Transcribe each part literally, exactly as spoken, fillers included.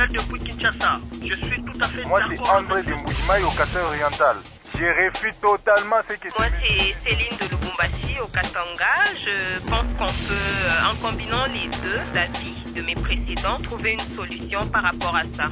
appelle depuis Kinshasa. Je suis tout à fait Moi, d'accord. c'est André de Moujimaï au Kassai oriental. Je réfute totalement ce que Moi, c'est Céline de Lubumbashi au Katanga. Je pense qu'on peut, en combinant les deux avis de mes précédents, trouver une solution par rapport à ça.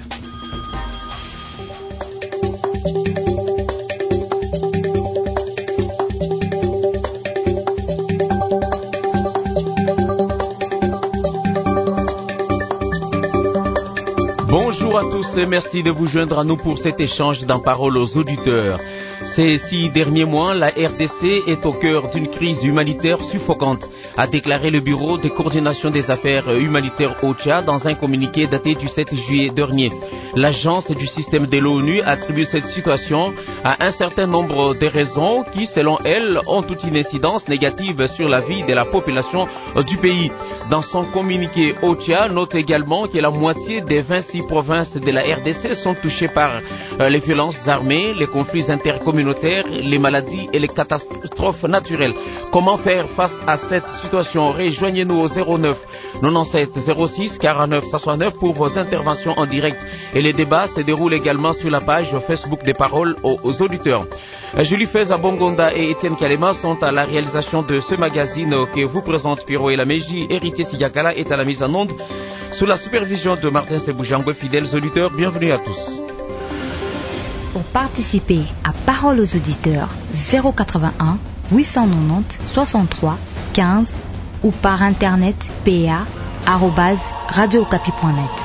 Bonjour à tous et merci de vous joindre à nous pour cet échange dans Parole aux auditeurs. Ces six derniers mois, la R D C est au cœur d'une crise humanitaire suffocante, a déclaré le Bureau de coordination des affaires humanitaires O C H A dans un communiqué daté du sept juillet dernier. L'agence du système de l'ONU attribue cette situation à un certain nombre de raisons qui, selon elle, ont toute une incidence négative sur la vie de la population du pays. Dans son communiqué, O C H A note également que la moitié des vingt-six provinces de la R D C sont touchées par euh, les violences armées, les conflits intercommunautaires, les maladies et les catastrophes naturelles. Comment faire face à cette situation? Rejoignez-nous au zéro neuf quatre-vingt-dix-sept zéro six quarante-neuf soixante-neuf pour vos interventions en direct. Et les débats se déroulent également sur la page Facebook des Paroles aux, aux auditeurs. Julie Feza Bongonda et Étienne Kalema sont à la réalisation de ce magazine que vous présente Pierrot et la Meji. Héritier Sigakala est à la mise en onde sous la supervision de Martin Seboujangwe. Fidèles auditeurs, bienvenue à tous. Pour participer à Parole aux auditeurs, zéro quatre-vingt-un huit cent quatre-vingt-dix soixante-trois quinze ou par internet pa arobase radio okapi point net.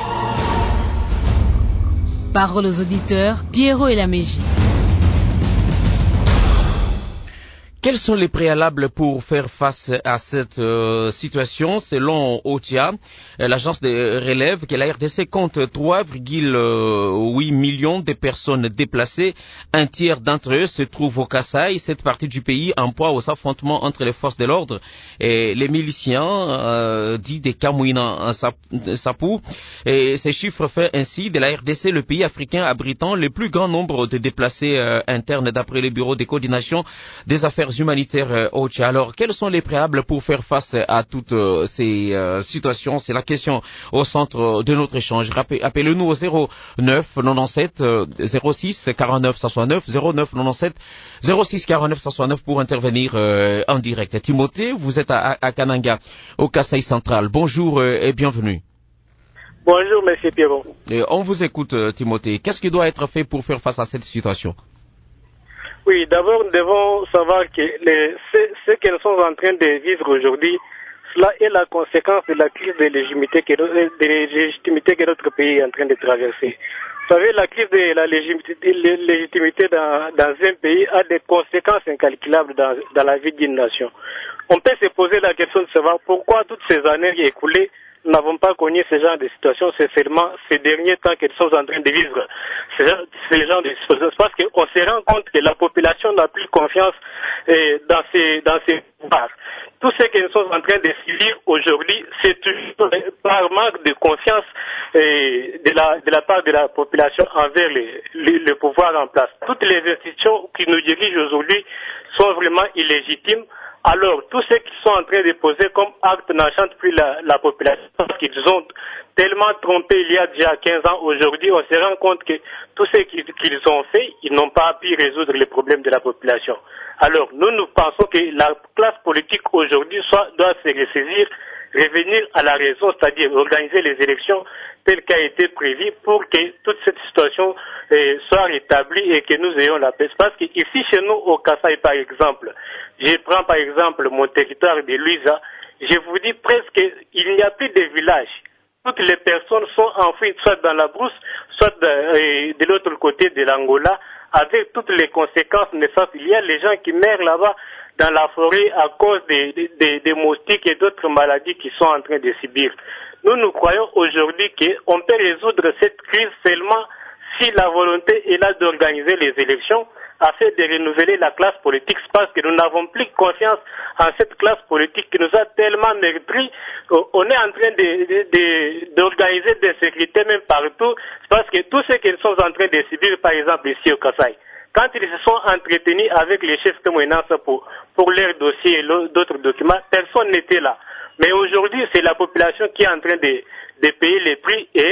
Parole aux auditeurs, Pierrot et la Meji. Quels sont les préalables pour faire face à cette euh, situation? Selon O C H A, l'agence de relève que la R D C compte trois virgule huit millions de personnes déplacées. Un tiers d'entre eux se trouvent au Kassai, cette partie du pays en proie aux affrontements entre les forces de l'ordre et les miliciens euh, dits des Kamouina Sapou. Et ces chiffres font ainsi de la R D C le pays africain abritant le plus grand nombre de déplacés euh, internes d'après le Bureau de coordination des affaires humanitaires O C H A. Alors, quels sont les préalables pour faire face à toutes euh, ces euh, situations? C'est la question au centre de notre échange. Appelez-nous au zéro neuf quatre-vingt-dix-sept zéro six quarante-neuf soixante-neuf, zéro neuf quatre-vingt-dix-sept zéro six quarante-neuf soixante-neuf pour intervenir euh, en direct. Timothée, vous êtes à, à Kananga, au Kassai central. Bonjour euh, et bienvenue. Bonjour, monsieur Pierrot. Et on vous écoute, euh, Timothée. Qu'est-ce qui doit être fait pour faire face à cette situation? Oui, d'abord, nous devons savoir que les, ce, ce que nous sommes en train de vivre aujourd'hui, cela est la conséquence de la crise de légitimité que, de légitimité que notre pays est en train de traverser. Vous savez, la crise de la légitimité, légitimité dans, dans un pays a des conséquences incalculables dans, dans la vie d'une nation. On peut se poser la question de savoir pourquoi toutes ces années écoulées, nous n'avons pas connu ce genre de situation. C'est seulement ces derniers temps que nous sommes en train de vivre ce genre, ce genre de situations. Parce qu'on se rend compte que la population n'a plus confiance eh, dans ses dans ses pouvoirs. Tout ce que nous sommes en train de subir aujourd'hui, c'est toujours par manque de confiance eh, de la de la part de la population envers les, les, le pouvoir en place. Toutes les institutions qui nous dirigent aujourd'hui sont vraiment illégitimes. Alors, tous ceux qui sont en train de poser comme acte n'enchantent plus la, la population parce qu'ils ont tellement trompé il y a déjà quinze ans. Aujourd'hui, on se rend compte que tout ce qu'ils, qu'ils ont fait, ils n'ont pas pu résoudre les problèmes de la population. Alors, nous, nous pensons que la classe politique aujourd'hui soit, doit se ressaisir, revenir à la raison, c'est-à-dire organiser les élections telles qu'a été prévu pour que toute cette situation eh, soit rétablie et que nous ayons la paix. Parce qu'ici, chez nous, au Kassai, par exemple, je prends par exemple mon territoire de Luisa, je vous dis presque, il n'y a plus de village. Toutes les personnes sont enfouies, soit dans la brousse, soit de, euh, de l'autre côté de l'Angola, avec toutes les conséquences néfastes. Il y a les gens qui meurent là-bas dans la forêt à cause des, des, des moustiques et d'autres maladies qui sont en train de subir. Nous, nous croyons aujourd'hui qu'on peut résoudre cette crise seulement si la volonté est là d'organiser les élections afin de renouveler la classe politique, parce que nous n'avons plus confiance en cette classe politique qui nous a tellement meurtri. On est en train de, de, de, d'organiser des sécurités même partout, parce que tout ce qu'ils sont en train de subir, par exemple ici au Kassai, quand ils se sont entretenus avec les chefs de menace pour, pour leurs dossiers et d'autres documents, personne n'était là. Mais aujourd'hui, c'est la population qui est en train de, de payer les prix et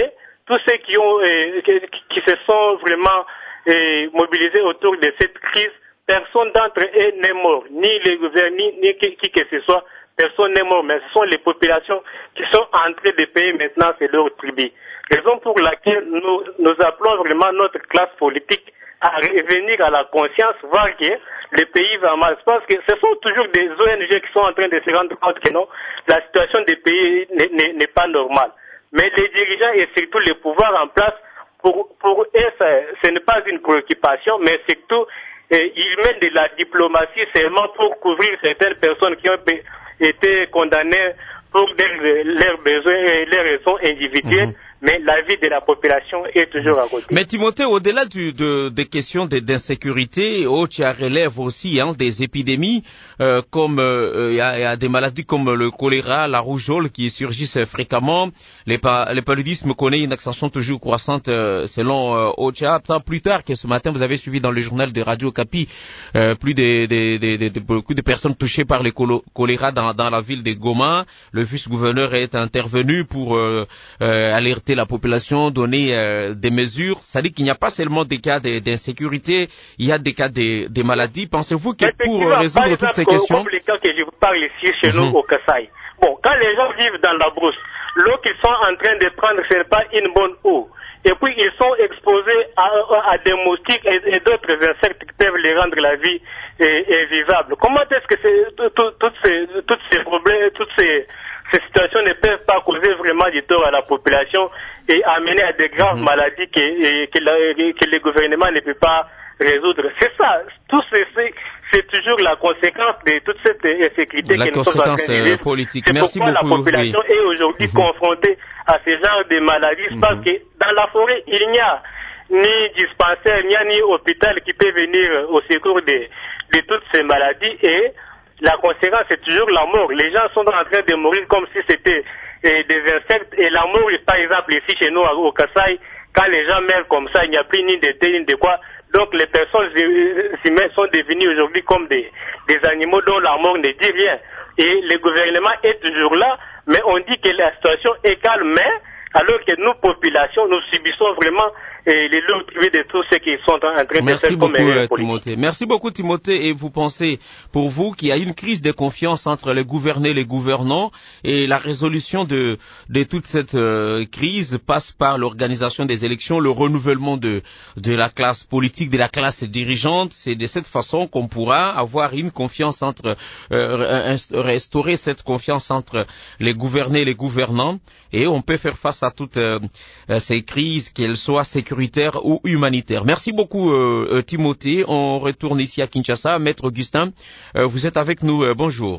tous ceux qui ont euh, qui, qui se sont vraiment euh, mobilisés autour de cette crise, personne d'entre eux n'est mort, ni les gouvernements, ni, ni qui, qui que ce soit, personne n'est mort, mais ce sont les populations qui sont en train de payer maintenant, c'est leur tribut. Raison pour laquelle nous, nous appelons vraiment notre classe politique à revenir à la conscience, voir que le pays va mal. Parce que ce sont toujours des O N G qui sont en train de se rendre compte que non, la situation des pays n'est pas normale. Mais les dirigeants et surtout les pouvoirs en place, pour, pour eux, ça, ce n'est pas une préoccupation, mais surtout, eh, ils mènent de la diplomatie seulement pour couvrir certaines personnes qui ont été condamnées pour leurs, leurs besoins et leurs raisons individuelles. Mm-hmm. Mais la vie de la population est toujours à côté. Mais Timothée, au-delà du, de, des questions d'insécurité, OCHA relève aussi hein, des épidémies, euh, comme il euh, y, a, y a des maladies comme le choléra, la rougeole qui surgissent fréquemment. Les, les paludismes connaissent une extension toujours croissante euh, selon euh, OCHA. Plus tard que ce matin, vous avez suivi dans le journal de Radio Okapi euh, plus de, de, de, de, de, beaucoup de personnes touchées par le choléra dans, dans la ville de Goma. Le vice-gouverneur est intervenu pour euh, euh, alerter la population, donner euh, des mesures. Ça dit qu'il n'y a pas seulement des cas d'insécurité, il y a des cas de, de maladies. Pensez-vous que pour résoudre exemple, toutes ces questions... Comme les cas que je vous parle ici chez mm-hmm. nous au Kasaï. Bon, quand les gens vivent dans la brousse, l'eau qu'ils sont en train de prendre, ce n'est pas une bonne eau. Et puis ils sont exposés à, à des moustiques et, et d'autres insectes qui peuvent les rendre la vie invivable. Comment est-ce que toutes ces, toutes ces problèmes, toutes ces Ces situations ne peuvent pas causer vraiment du tort à la population et amener à des graves mmh. maladies que, et, que, la, que le gouvernement ne peut pas résoudre. C'est ça. Tout ceci, c'est toujours la conséquence de toute cette insécurité la que nous sommes en train de vivre. Politique. C'est Merci pourquoi beaucoup, la population oui. est aujourd'hui mmh. confrontée à ce genre de maladies mmh. parce que dans la forêt, il n'y a ni dispensaire, il n'y a ni hôpital qui peut venir au secours de, de toutes ces maladies et la conséquence, c'est toujours la mort. Les gens sont en train de mourir comme si c'était eh, des insectes. Et la mort, par exemple, ici chez nous, au Kasaï, quand les gens meurent comme ça, il n'y a plus ni de thé, ni de quoi. Donc les personnes humaines sont devenues aujourd'hui comme des, des animaux dont la mort ne dit rien. Et le gouvernement est toujours là, mais on dit que la situation est calme, mais alors que nous, populations, nous subissons vraiment et les lourds de tous ceux qui sont en train Merci de faire beaucoup, comme euh, Timothée. Merci beaucoup, Timothée. Et vous pensez, pour vous, qu'il y a une crise de confiance entre les gouvernés et les gouvernants, et la résolution de, de toute cette euh, crise passe par l'organisation des élections, le renouvellement de, de la classe politique, de la classe dirigeante. C'est de cette façon qu'on pourra avoir une confiance entre, euh, restaurer cette confiance entre les gouvernés et les gouvernants, et on peut faire face à toutes euh, ces crises, qu'elles soient sécuritaires ou humanitaire. Merci beaucoup euh, Timothée. On retourne ici à Kinshasa. Maître Augustin, euh, vous êtes avec nous. Euh, bonjour.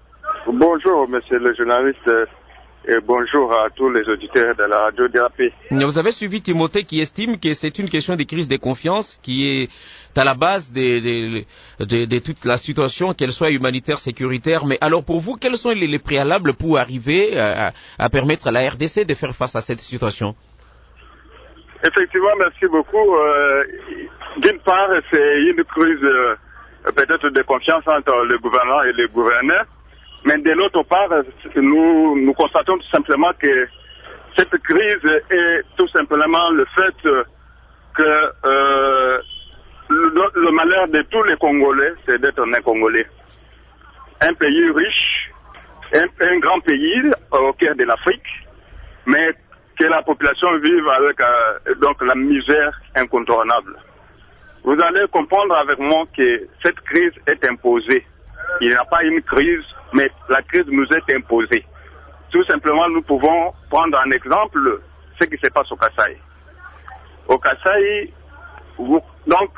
Bonjour monsieur le journaliste et bonjour à tous les auditeurs de la radio D A P. Vous avez suivi Timothée qui estime que c'est une question de crise de confiance qui est à la base de, de, de, de toute la situation, qu'elle soit humanitaire, sécuritaire. Mais alors pour vous, quels sont les, les préalables pour arriver à, à permettre à la R D C de faire face à cette situation? Effectivement, merci beaucoup. Euh, D'une part, c'est une crise euh, peut-être de confiance entre le gouvernement et les gouverneurs. Mais de l'autre part, nous, nous constatons tout simplement que cette crise est tout simplement le fait que euh, le, le malheur de tous les Congolais, c'est d'être un Congolais. Un pays riche, un, un grand pays au cœur de l'Afrique, mais que la population vive avec euh, donc la misère incontournable. Vous allez comprendre avec moi que cette crise est imposée. Il n'y a pas une crise, mais la crise nous est imposée. Tout simplement, nous pouvons prendre un exemple ce qui se passe au Kasaï. Au Kasaï, donc,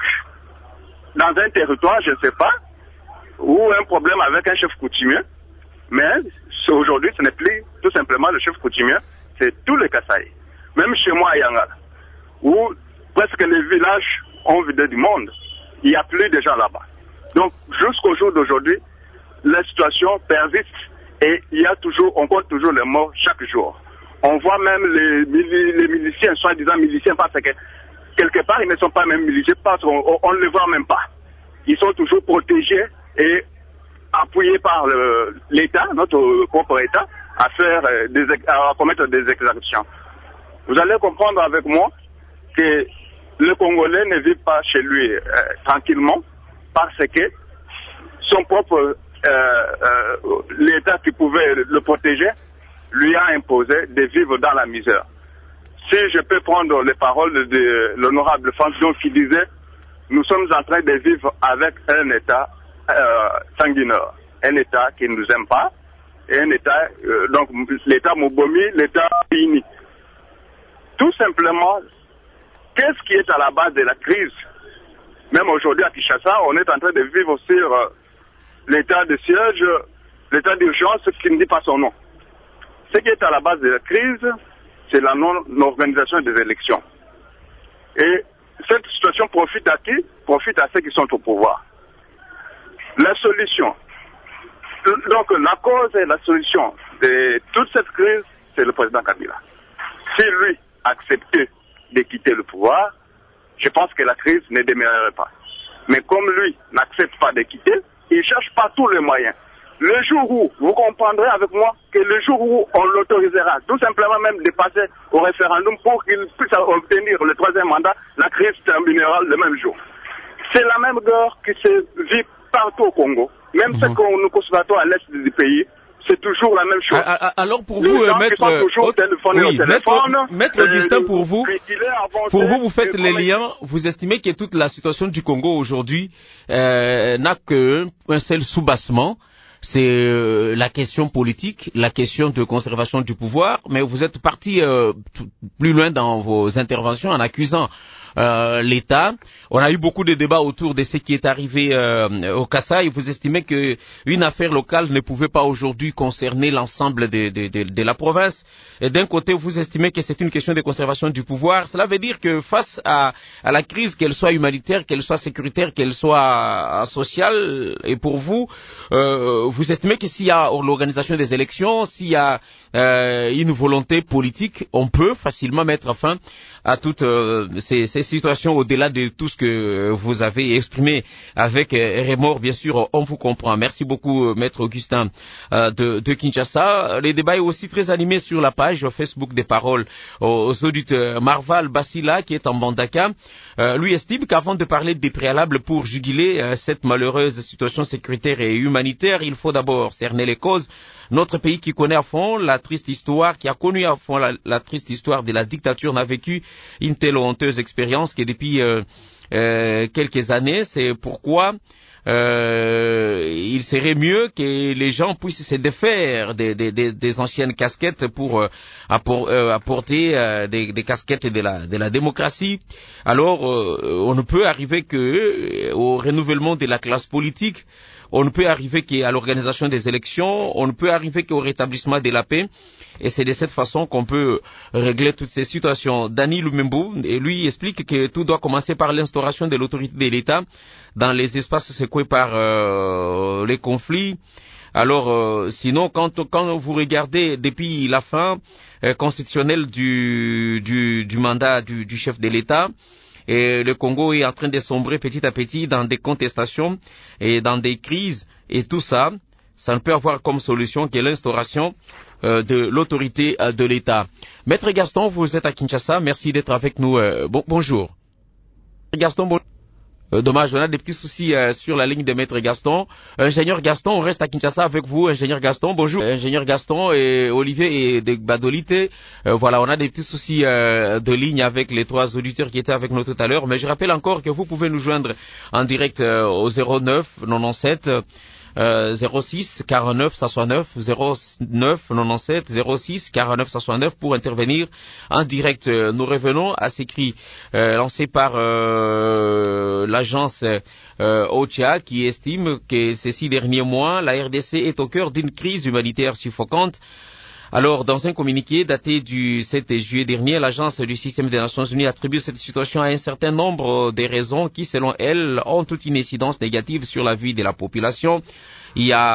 dans un territoire, je ne sais pas, où un problème avec un chef coutumier, mais aujourd'hui, ce n'est plus tout simplement le chef coutumier, c'est tous les Kasaï. Même chez moi à Yanga, où presque les villages ont vidé du monde, il n'y a plus de gens là-bas. Donc, jusqu'au jour d'aujourd'hui, la situation persiste et il y a toujours, on compte toujours les morts chaque jour. On voit même les, les miliciens, soi-disant miliciens, parce que quelque part, ils ne sont pas même miliciens, parce qu'on ne les voit même pas. Ils sont toujours protégés et appuyés par l'État, notre propre État, à faire des, à commettre des exactions. vous allez comprendre avec moi que le Congolais ne vit pas chez lui euh, tranquillement parce que son propre euh, euh, l'État qui pouvait le protéger lui a imposé de vivre dans la misère. Si je peux prendre les paroles de l'honorable Fanson qui disait nous sommes en train de vivre avec un État euh, sanguinaire, un État qui ne nous aime pas, et un État, euh, donc l'État Mobomi, l'État Ini. Tout simplement, qu'est-ce qui est à la base de la crise? Même aujourd'hui à Kinshasa, on est en train de vivre sur euh, l'état de siège, l'état d'urgence qui ne dit pas son nom. Ce qui est à la base de la crise, c'est la non-organisation des élections. Et cette situation profite à qui? Profite à ceux qui sont au pouvoir. La solution, donc la cause et la solution de toute cette crise, c'est le président Kabila. Si lui acceptait de quitter le pouvoir, je pense que la crise ne démarrerait pas. Mais comme lui n'accepte pas de quitter, il cherche par tous les moyens. Le jour où, vous comprendrez avec moi, que le jour où on l'autorisera, tout simplement même de passer au référendum pour qu'il puisse obtenir le troisième mandat, la crise terminera le même jour. C'est la même guerre qui se vit partout au Congo. Même mmh. ce que nous constatons à l'est du pays, c'est toujours la même chose. Alors pour vous, maître, oui, maître, maître Augustin, pour vous, pour vous, vous faites les liens, vous estimez que toute la situation du Congo aujourd'hui euh, n'a qu'un seul soubassement, c'est euh, la question politique, la question de conservation du pouvoir, mais vous êtes parti euh, plus loin dans vos interventions en accusant Euh, l'État. On a eu beaucoup de débats autour de ce qui est arrivé euh, au Kasaï. Vous estimez que une affaire locale ne pouvait pas aujourd'hui concerner l'ensemble de, de, de, de la province. Et d'un côté, vous estimez que c'est une question de conservation du pouvoir. Cela veut dire que face à, à la crise, qu'elle soit humanitaire, qu'elle soit sécuritaire, qu'elle soit sociale, et pour vous, euh, vous estimez que s'il y a l'organisation des élections, s'il y a euh, une volonté politique, on peut facilement mettre fin à toutes euh, ces, ces situations au-delà de tout ce que vous avez exprimé avec euh, remords, bien sûr, on vous comprend. Merci beaucoup, maître Augustin euh, de, de Kinshasa. Les débats est aussi très animés sur la page Facebook des paroles aux, aux auditeurs. Marval Bassila, qui est en Bandaka, euh, lui estime qu'avant de parler des préalables pour juguler euh, cette malheureuse situation sécuritaire et humanitaire, il faut d'abord cerner les causes. Notre pays qui connaît à fond la triste histoire, qui a connu à fond la, la triste histoire de la dictature, n'a vécu une telle honteuse expérience que depuis euh, euh, quelques années. C'est pourquoi euh, il serait mieux que les gens puissent se défaire des, des, des, des anciennes casquettes pour euh, appor, euh, apporter euh, des, des casquettes de la, de la démocratie. Alors, euh, on ne peut arriver que euh, au renouvellement de la classe politique. On ne peut arriver qu'à l'organisation des élections, on ne peut arriver qu'au rétablissement de la paix, et c'est de cette façon qu'on peut régler toutes ces situations. Dani Lumumbu, lui, explique que tout doit commencer par l'instauration de l'autorité de l'État dans les espaces secoués par euh, les conflits. Alors, euh, sinon, quand, quand vous regardez depuis la fin euh, constitutionnelle du, du, du mandat du, du chef de l'État, et le Congo est en train de sombrer petit à petit dans des contestations et dans des crises, et tout ça, ça ne peut avoir comme solution que l'instauration euh, de l'autorité euh, de l'État. Maître Gaston, vous êtes à Kinshasa, merci d'être avec nous. Euh, bon, bonjour. Gaston, bonjour. Euh, dommage, on a des petits soucis euh, sur la ligne de Maître Gaston. Ingénieur Gaston, on reste à Kinshasa avec vous. Ingénieur Gaston, bonjour. Ingénieur Gaston et Olivier et de Badolite. Euh, voilà, on a des petits soucis euh, de ligne avec les trois auditeurs qui étaient avec nous tout à l'heure. Mais je rappelle encore que vous pouvez nous joindre en direct euh, au zéro neuf quatre-vingt-dix-sept Euh, zéro six quarante-neuf soixante-neuf zéro neuf quatre-vingt-dix-sept zéro six quarante-neuf soixante-neuf pour intervenir en direct. Nous revenons à ces cris euh, lancés par euh, l'agence euh, O C H A qui estime que ces six derniers mois, la R D C est au cœur d'une crise humanitaire suffocante. Alors, dans un communiqué daté du sept juillet dernier, l'agence du système des Nations Unies attribue cette situation à un certain nombre de raisons qui, selon elle, ont toute une incidence négative sur la vie de la population. Il y a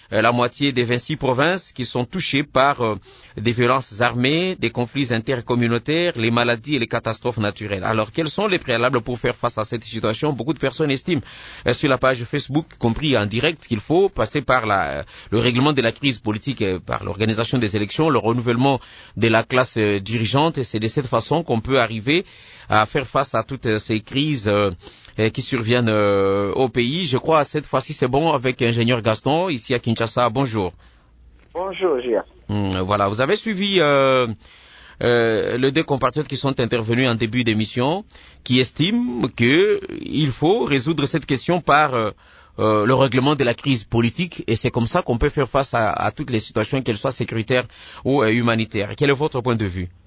euh, la moitié des vingt-six provinces qui sont touchées par euh, des violences armées, des conflits intercommunautaires, les maladies et les catastrophes naturelles. Alors, quels sont les préalables pour faire face à cette situation? Beaucoup de personnes estiment euh, sur la page Facebook, compris en direct, qu'il faut passer par la, euh, le règlement de la crise politique, euh, par l'organisation des élections, le renouvellement de la classe euh, dirigeante, et c'est de cette façon qu'on peut arriver à faire face à toutes euh, ces crises euh, euh, qui surviennent euh, au pays. Je crois cette fois-ci c'est bon avec ingénieur Gaston, ici à Kinshasa. Bonjour. Bonjour, Gia. Hum, voilà, vous avez suivi euh, euh, les deux compatriotes qui sont intervenus en début d'émission, qui estiment qu'il faut résoudre cette question par euh, euh, le règlement de la crise politique, et c'est comme ça qu'on peut faire face à, à toutes les situations, qu'elles soient sécuritaires ou euh, humanitaires. Quel est votre point de vue?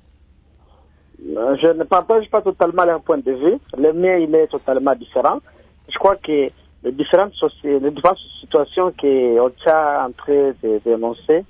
Je ne partage pas totalement leur point de vue. Le mien, il est totalement différent. Je crois que les différentes, soci... les différentes situations qu'on est en train de dénoncer,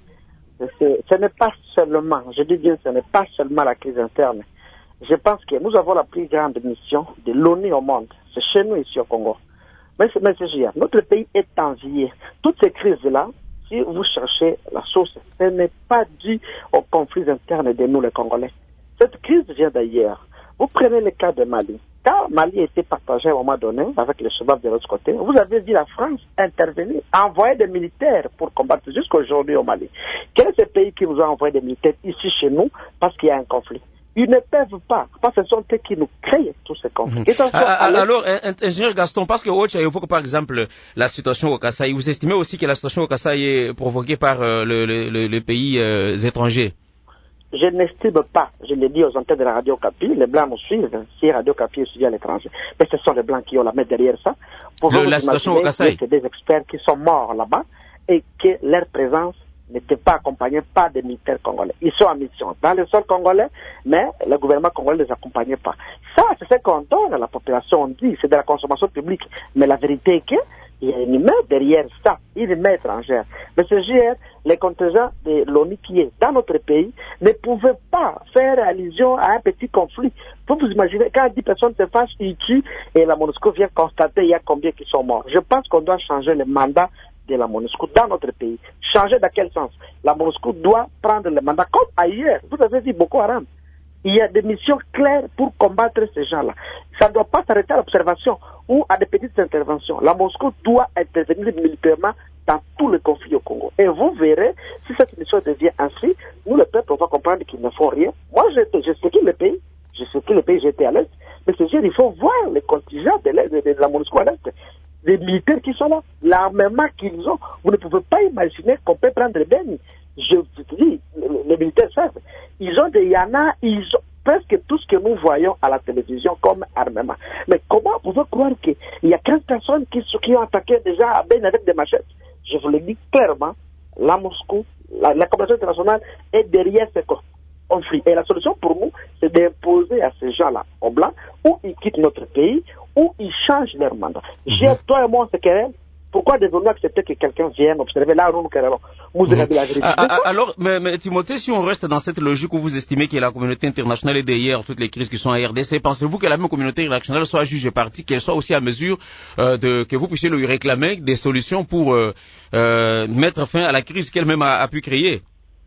ce n'est pas seulement, je dis bien, ce n'est pas seulement la crise interne. Je pense que nous avons la plus grande mission de l'ONU au monde. C'est chez nous ici au Congo. Mais c'est, mais c'est Gia, notre pays est envié. Toutes ces crises-là, si vous cherchez la source, ce n'est pas dû aux conflits internes de nous les Congolais. Cette crise vient d'ailleurs. Vous prenez le cas de Mali. Quand Mali était partagé à un moment donné avec les chefs de l'autre côté, vous avez vu la France intervenir, envoyer des militaires pour combattre jusqu'aujourd'hui au Mali. Quel est ce pays qui vous a envoyé des militaires ici chez nous parce qu'il y a un conflit? Ils ne peuvent pas, parce que ce sont eux qui nous créent tous ces conflits. Mmh. Alors, ingénieur Gaston, parce que Ocha évoque par exemple la situation au Kasaï, vous estimez aussi que la situation au Kasaï est provoquée par euh, le, le, le pays euh, étrangers? Je n'estime pas, je l'ai dit aux antennes de la Radio Okapi, les Blancs nous suivent, si Radio Okapi est suivi à l'étranger. Mais ce sont les Blancs qui ont la main derrière ça. Le, la situation au Kasaï. C'est des experts qui sont morts là-bas et que leur présence n'était pas accompagnée par des militaires congolais. Ils sont en mission dans le sol congolais, mais le gouvernement congolais ne les accompagnait pas. Ça, c'est ce qu'on donne à la population, on dit, c'est de la consommation publique. Mais la vérité est que il y a une main derrière ça, une main étrangère. Mais ce G R, les contingents de l'ONU qui est dans notre pays ne pouvaient pas faire allusion à un petit conflit. Vous vous imaginez, quand dix personnes se fâchent, ils tuent, et la MONUSCO vient constater il y a combien qui sont morts. Je pense qu'on doit changer le mandat de la MONUSCO dans notre pays. Changer dans quel sens? La MONUSCO doit prendre le mandat comme ailleurs. Vous avez dit Boko Haram. Il y a des missions claires pour combattre ces gens-là. Ça ne doit pas s'arrêter à l'observation ou à des petites interventions. La MONUSCO doit intervenir militairement dans tous les conflits au Congo. Et vous verrez, si cette mission devient ainsi, nous, le peuple, on va comprendre qu'ils ne font rien. Moi, je, je sais qui le pays, je sais qui le pays, j'étais à l'Est, mais ce jour, il faut voir les contingents de, de, de la MONUSCO à l'Est. Les militaires qui sont là, l'armement qu'ils ont, vous ne pouvez pas imaginer qu'on peut prendre le Béni. Je te dis, les militaires savent. Ils ont des Yana, ils ont presque tout ce que nous voyons à la télévision comme armement. Mais comment vous pouvez croire qu'il y a quinze personnes qui, qui ont attaqué déjà à Ben avec des machettes? Je vous le dis clairement, la Moscou, la, la communauté internationale est derrière ces conflits. Et la solution pour nous, c'est d'imposer à ces gens-là, au blanc, ou ils quittent notre pays, ou ils changent leur mandat. Mm-hmm. J'ai, toi et moi, on se querelle. Pourquoi devons-nous accepter que quelqu'un vienne observer là où nous querellons? Mmh. Alors, mais, mais Timothée, si on reste dans cette logique où vous estimez que la communauté internationale est derrière toutes les crises qui sont en R D C, pensez-vous que la même communauté internationale soit juge et partie, qu'elle soit aussi à mesure euh, de que vous puissiez lui réclamer des solutions pour euh, euh, mettre fin à la crise qu'elle-même a, a pu créer?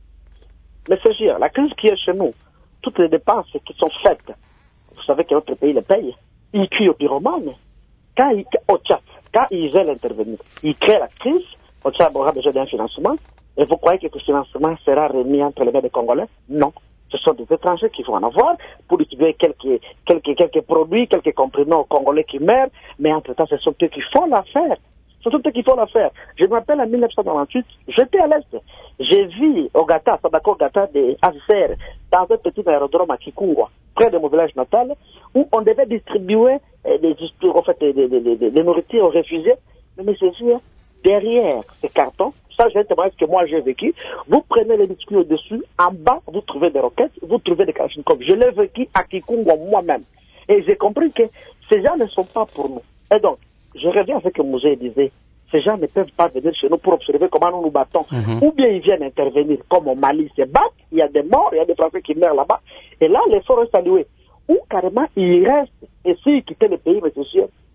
Mais c'est sûr, la crise qui est chez nous, toutes les dépenses qui sont faites, vous savez que notre pays les paye, il cuit au pyromane, quand il, au Tchad, quand ils veulent intervenir, ils créent la crise, on aura besoin d'un financement, et vous croyez que ce financement sera remis entre les mains des Congolais? Non. Ce sont des étrangers qui vont en avoir pour utiliser quelques, quelques, quelques produits, quelques comprimés aux Congolais qui meurent, mais entre-temps, ce sont eux qui font l'affaire. Ce sont eux qui font l'affaire. Je me rappelle en mille neuf cent quatre-vingt-huit, j'étais à l'Est. J'ai vu au Gata, Sadako Gata de Azer, dans un petit aérodrome à Kikungwa, près de mon village natal, où on devait distribuer euh, des, en fait, des, des, des, des, des nourritures aux réfugiés. Mais monsieur, derrière ces cartons, ça j'ai un témoignage que moi j'ai vécu, vous prenez les biscuits au-dessus, en bas, vous trouvez des roquettes, vous trouvez des kalachnikovs. Je l'ai vécu à Kikungwa moi-même. Et j'ai compris que ces gens ne sont pas pour nous. Et donc, je reviens à ce que Mouzé disait. Ces gens ne peuvent pas venir chez nous pour observer comment nous nous battons. Mm-hmm. Ou bien ils viennent intervenir, comme au Mali se battent, il y a des morts, il y a des Français qui meurent là-bas. Et là, l'effort est salué. Ou carrément, ils restent. Et s'ils quittaient le pays, mais c'est sûr,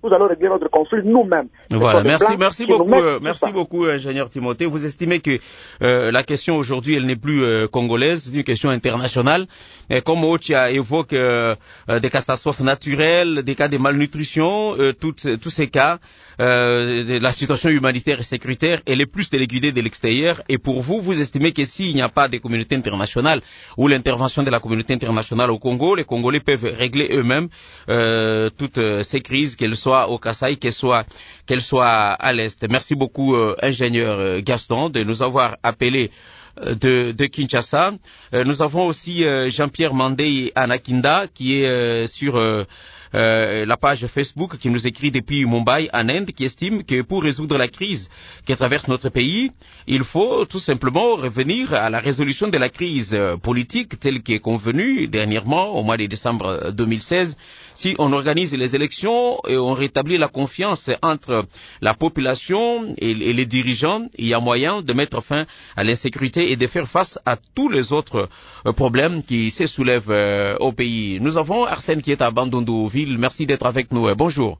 nous allons régler notre conflit nous-mêmes. Voilà, merci, merci beaucoup, euh, merci beaucoup, ingénieur Timothée. Vous estimez que euh, la question aujourd'hui, elle n'est plus euh, congolaise, c'est une question internationale. Mais comme Ochia évoque euh, euh, des catastrophes naturelles, des cas de malnutrition, euh, toutes, tous ces cas, euh, la situation humanitaire et sécuritaire, elle est plus téléguidée de l'extérieur. Et pour vous, vous estimez que s'il n'y a pas de communauté internationale ou l'intervention de la communauté internationale au Congo, les Congolais peuvent régler eux-mêmes euh, toutes euh, ces crises, qu'elles soient au Kasaï, qu'elles soient qu'elles soient à l'Est. Merci beaucoup, euh, ingénieur Gaston, de nous avoir appelé de, de Kinshasa. Euh, nous avons aussi euh, Jean-Pierre Mandé Anakinda qui est euh, sur euh, euh, la page Facebook, qui nous écrit depuis Mumbai en Inde, qui estime que pour résoudre la crise qui traverse notre pays, il faut tout simplement revenir à la résolution de la crise politique telle qu'est convenue dernièrement au mois de décembre deux mille seize. Si on organise les élections et on rétablit la confiance entre la population et, et les dirigeants, il y a moyen de mettre fin à l'insécurité et de faire face à tous les autres euh, problèmes qui se soulèvent euh, au pays. Nous avons Arsène qui est à Bandundu-Ville. Merci d'être avec nous. Bonjour.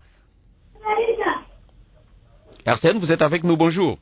Arsène, vous êtes avec nous. Bonjour.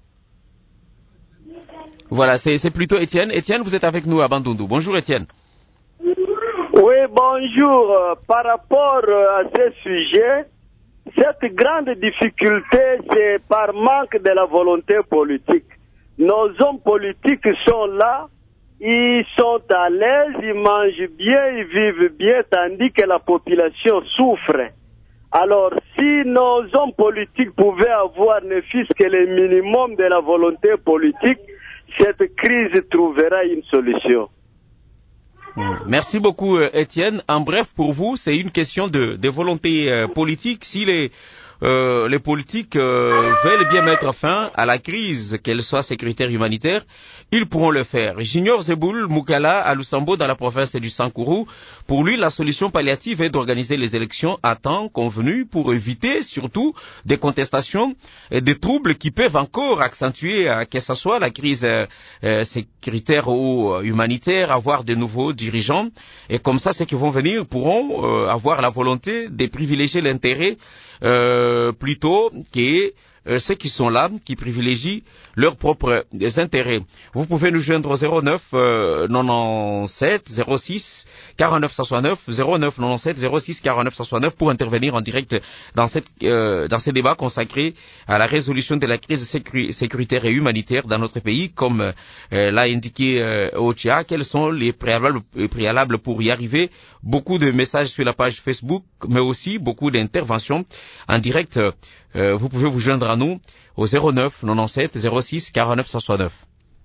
Voilà, c'est, c'est plutôt Étienne. Étienne, vous êtes avec nous à Bandundu. Bonjour Étienne. Oui, bonjour. Par rapport à ce sujet, cette grande difficulté, c'est par manque de la volonté politique. Nos hommes politiques sont là, ils sont à l'aise, ils mangent bien, ils vivent bien, tandis que la population souffre. Alors, si nos hommes politiques pouvaient avoir ne fût-ce que le minimum de la volonté politique, cette crise trouvera une solution. Merci beaucoup, Étienne. En bref, pour vous, c'est une question de, de volonté euh, politique. Si les, euh, les politiques euh, veulent bien mettre fin à la crise, qu'elle soit sécuritaire humanitaire, ils pourront le faire. Junior Zeboul Moukala à Lusambo, dans la province du Sankourou, pour lui, la solution palliative est d'organiser les élections à temps convenu pour éviter surtout des contestations et des troubles qui peuvent encore accentuer, euh, que ce soit la crise euh, euh, sécuritaire ou euh, humanitaire, avoir de nouveaux dirigeants. Et comme ça, ceux qui vont venir pourront euh, avoir la volonté de privilégier l'intérêt euh, plutôt que Euh, ceux qui sont là, qui privilégient leurs propres euh, intérêts. Vous pouvez nous joindre au zéro neuf quatre-vingt-dix-sept zéro six quarante-neuf soixante-neuf, zéro neuf quatre-vingt-dix-sept zéro six quarante-neuf soixante-neuf pour intervenir en direct dans cette euh, dans ces débats consacrés à la résolution de la crise sécu- sécuritaire et humanitaire dans notre pays, comme euh, l'a indiqué euh, Ochia. Quels sont les préalables, les préalables pour y arriver? Beaucoup de messages sur la page Facebook, mais aussi beaucoup d'interventions en direct. Euh, vous pouvez vous joindre à nous au zéro neuf quatre-vingt-dix-sept zéro six quarante-neuf soixante-neuf.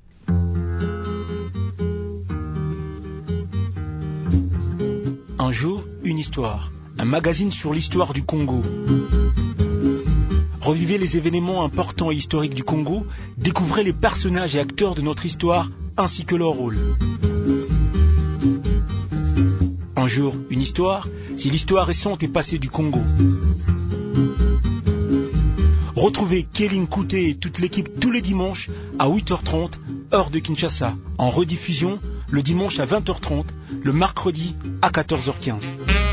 Un jour, une histoire. Un magazine sur l'histoire du Congo. Revivez les événements importants et historiques du Congo, découvrez les personnages et acteurs de notre histoire ainsi que leur rôle. Un jour, une histoire, c'est l'histoire récente et passée du Congo. Retrouvez Kéline Kouté et toute l'équipe tous les dimanches à huit heures trente, heure de Kinshasa. En rediffusion, le dimanche à vingt heures trente, le mercredi à quatorze heures quinze.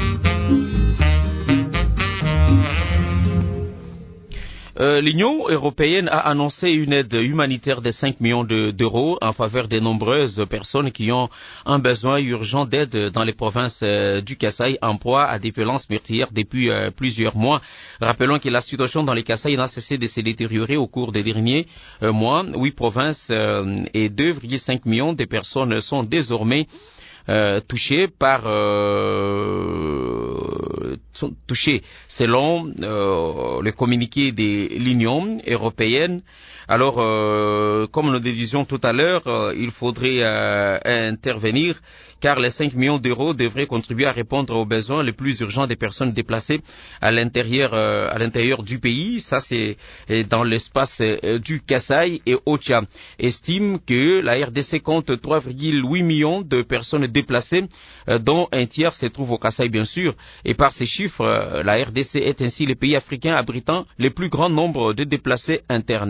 Euh, L'Union européenne a annoncé une aide humanitaire de cinq millions de, d'euros en faveur des nombreuses personnes qui ont un besoin urgent d'aide dans les provinces euh, du Kasaï en proie à des violences meurtrières depuis euh, plusieurs mois. Rappelons que la situation dans les Kasaï n'a cessé de se détériorer au cours des derniers euh, mois. Huit provinces euh, et deux virgule cinq millions de personnes sont désormais Euh, touchés par euh, sont touchés selon euh, le communiqué de l'Union européenne. Alors, euh, comme nous le disions tout à l'heure, euh, il faudrait euh, intervenir car les cinq millions d'euros devraient contribuer à répondre aux besoins les plus urgents des personnes déplacées à l'intérieur euh, à l'intérieur du pays. Ça, c'est dans l'espace euh, du Kasaï. Et Ochia estime que la R D C compte trois virgule huit millions de personnes déplacées, euh, dont un tiers se trouve au Kasaï, bien sûr. Et par ces chiffres, euh, la R D C est ainsi le pays africain abritant le plus grand nombre de déplacés internes. Et Ochia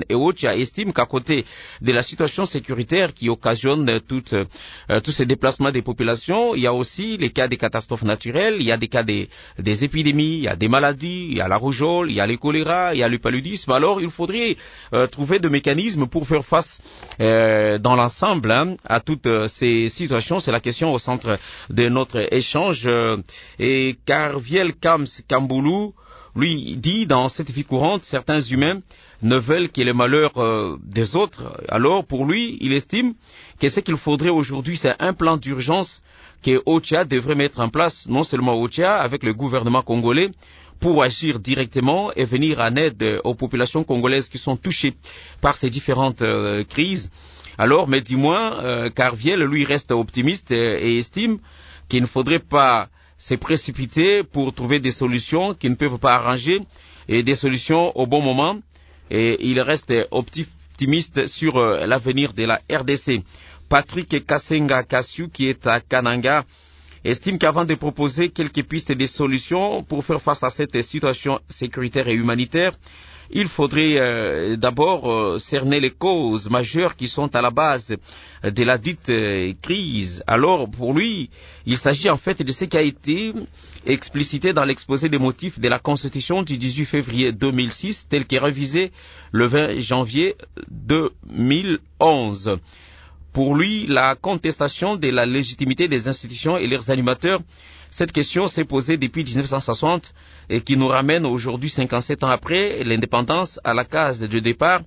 Ocha estime qu'à côté de la situation sécuritaire qui occasionne toutes, euh, tous ces déplacements des populations, il y a aussi les cas des catastrophes naturelles, il y a des cas des, des épidémies, il y a des maladies, il y a la rougeole, il y a le choléra, il y a le paludisme. Alors il faudrait euh, trouver des mécanismes pour faire face euh, dans l'ensemble hein, à toutes euh, ces situations. C'est la question au centre de notre échange. Euh, et Carviel Kams Kamboulou lui dit dans cette vie courante, certains humains ne veulent que le malheur euh, des autres. Alors pour lui, il estime que ce qu'il faudrait aujourd'hui, c'est un plan d'urgence que Ocha devrait mettre en place, non seulement Ocha, avec le gouvernement congolais, pour agir directement et venir en aide aux populations congolaises qui sont touchées par ces différentes euh, crises. Alors, mais dis-moi, euh, Carviel, lui, reste optimiste euh, et estime qu'il ne faudrait pas se précipiter pour trouver des solutions qui ne peuvent pas arranger et des solutions au bon moment. Et il reste optimiste sur euh, l'avenir de la R D C. Patrick Kassenga Kassiou, qui est à Kananga, estime qu'avant de proposer quelques pistes et des solutions pour faire face à cette situation sécuritaire et humanitaire, il faudrait euh, d'abord euh, cerner les causes majeures qui sont à la base de la dite euh, crise. Alors, pour lui, il s'agit en fait de ce qui a été explicité dans l'exposé des motifs de la Constitution du dix-huit février deux mille six, tel qu'est révisé le vingt janvier deux mille onze. Pour lui, la contestation de la légitimité des institutions et leurs animateurs, cette question s'est posée depuis dix-neuf cent soixante et qui nous ramène aujourd'hui, cinquante-sept ans après l'indépendance, à la case de départ.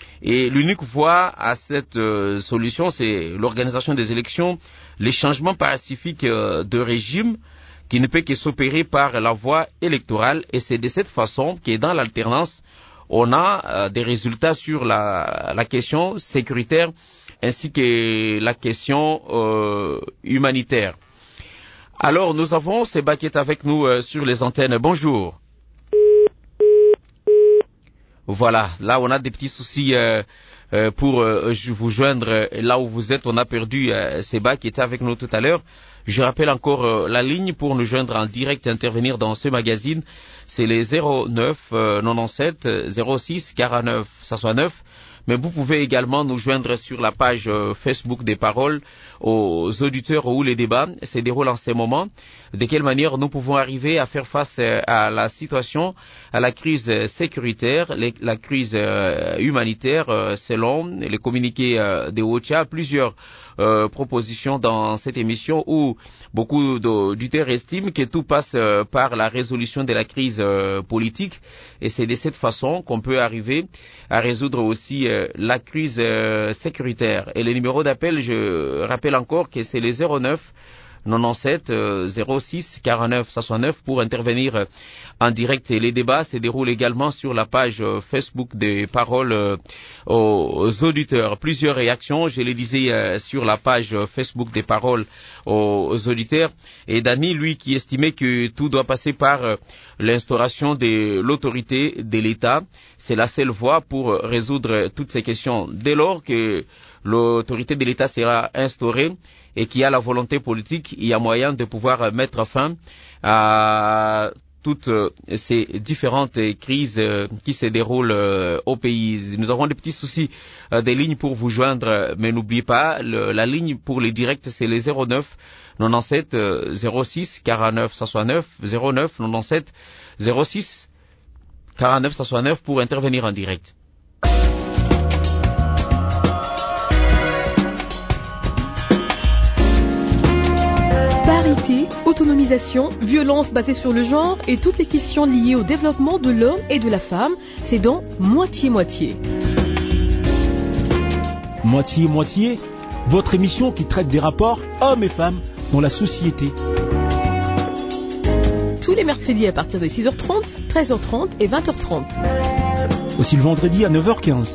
Et l'unique voie à cette euh, solution, c'est l'organisation des élections, les changements pacifiques euh, de régime qui ne peut que s'opérer par la voie électorale. Et c'est de cette façon que dans l'alternance, on a euh, des résultats sur la, la question sécuritaire ainsi que la question euh, humanitaire. Alors, nous avons Seba qui est avec nous euh, sur les antennes. Bonjour. Voilà, là on a des petits soucis euh, euh, pour euh, vous joindre là où vous êtes. On a perdu euh, Seba qui était avec nous tout à l'heure. Je rappelle encore euh, la ligne pour nous joindre en direct et intervenir dans ce magazine. C'est les zéro neuf quatre-vingt-dix-sept zéro six quarante-neuf soixante-neuf. Mais vous pouvez également nous joindre sur la page euh, Facebook des Paroles aux auditeurs où les débats se déroulent en ce moment. De quelle manière nous pouvons arriver à faire face euh, à la situation, à la crise euh, sécuritaire, les, la crise euh, humanitaire, euh, selon les communiqués euh, de Ocha, plusieurs euh, propositions dans cette émission où beaucoup d'auditeurs estiment que tout passe euh, par la résolution de la crise euh, politique. Et c'est de cette façon qu'on peut arriver à résoudre aussi euh, la crise euh, sécuritaire. Et le numéro d'appel, je rappelle encore que c'est les zéro neuf quatre-vingt-dix-sept zéro six quarante-neuf soixante-neuf pour intervenir euh, en direct. Et les débats se déroulent également sur la page euh, Facebook des Paroles euh, aux, aux auditeurs. Plusieurs réactions, je les disais euh, sur la page euh, Facebook des Paroles aux, aux auditeurs. Et Dany, lui, qui estimait que tout doit passer par euh, l'instauration de l'autorité de l'État. C'est la seule voie pour résoudre toutes ces questions. Dès lors que l'autorité de l'État sera instaurée et qu'il y a la volonté politique, il y a moyen de pouvoir mettre fin à toutes ces différentes crises qui se déroulent au pays. Nous avons des petits soucis des lignes pour vous joindre, mais n'oubliez pas, le, la ligne pour les directs, c'est les zéro neuf quatre-vingt-dix-sept zéro six quarante-neuf soixante-neuf, zéro neuf quatre-vingt-dix-sept zéro six quarante-neuf soixante-neuf pour intervenir en direct. Parité, autonomisation, violence basée sur le genre et toutes les questions liées au développement de l'homme et de la femme, c'est dans Moitié-Moitié. Moitié-Moitié, votre émission qui traite des rapports hommes et femmes dans la société. Tous les mercredis à partir de six heures trente, treize heures trente et vingt heures trente. Aussi le vendredi à neuf heures quinze.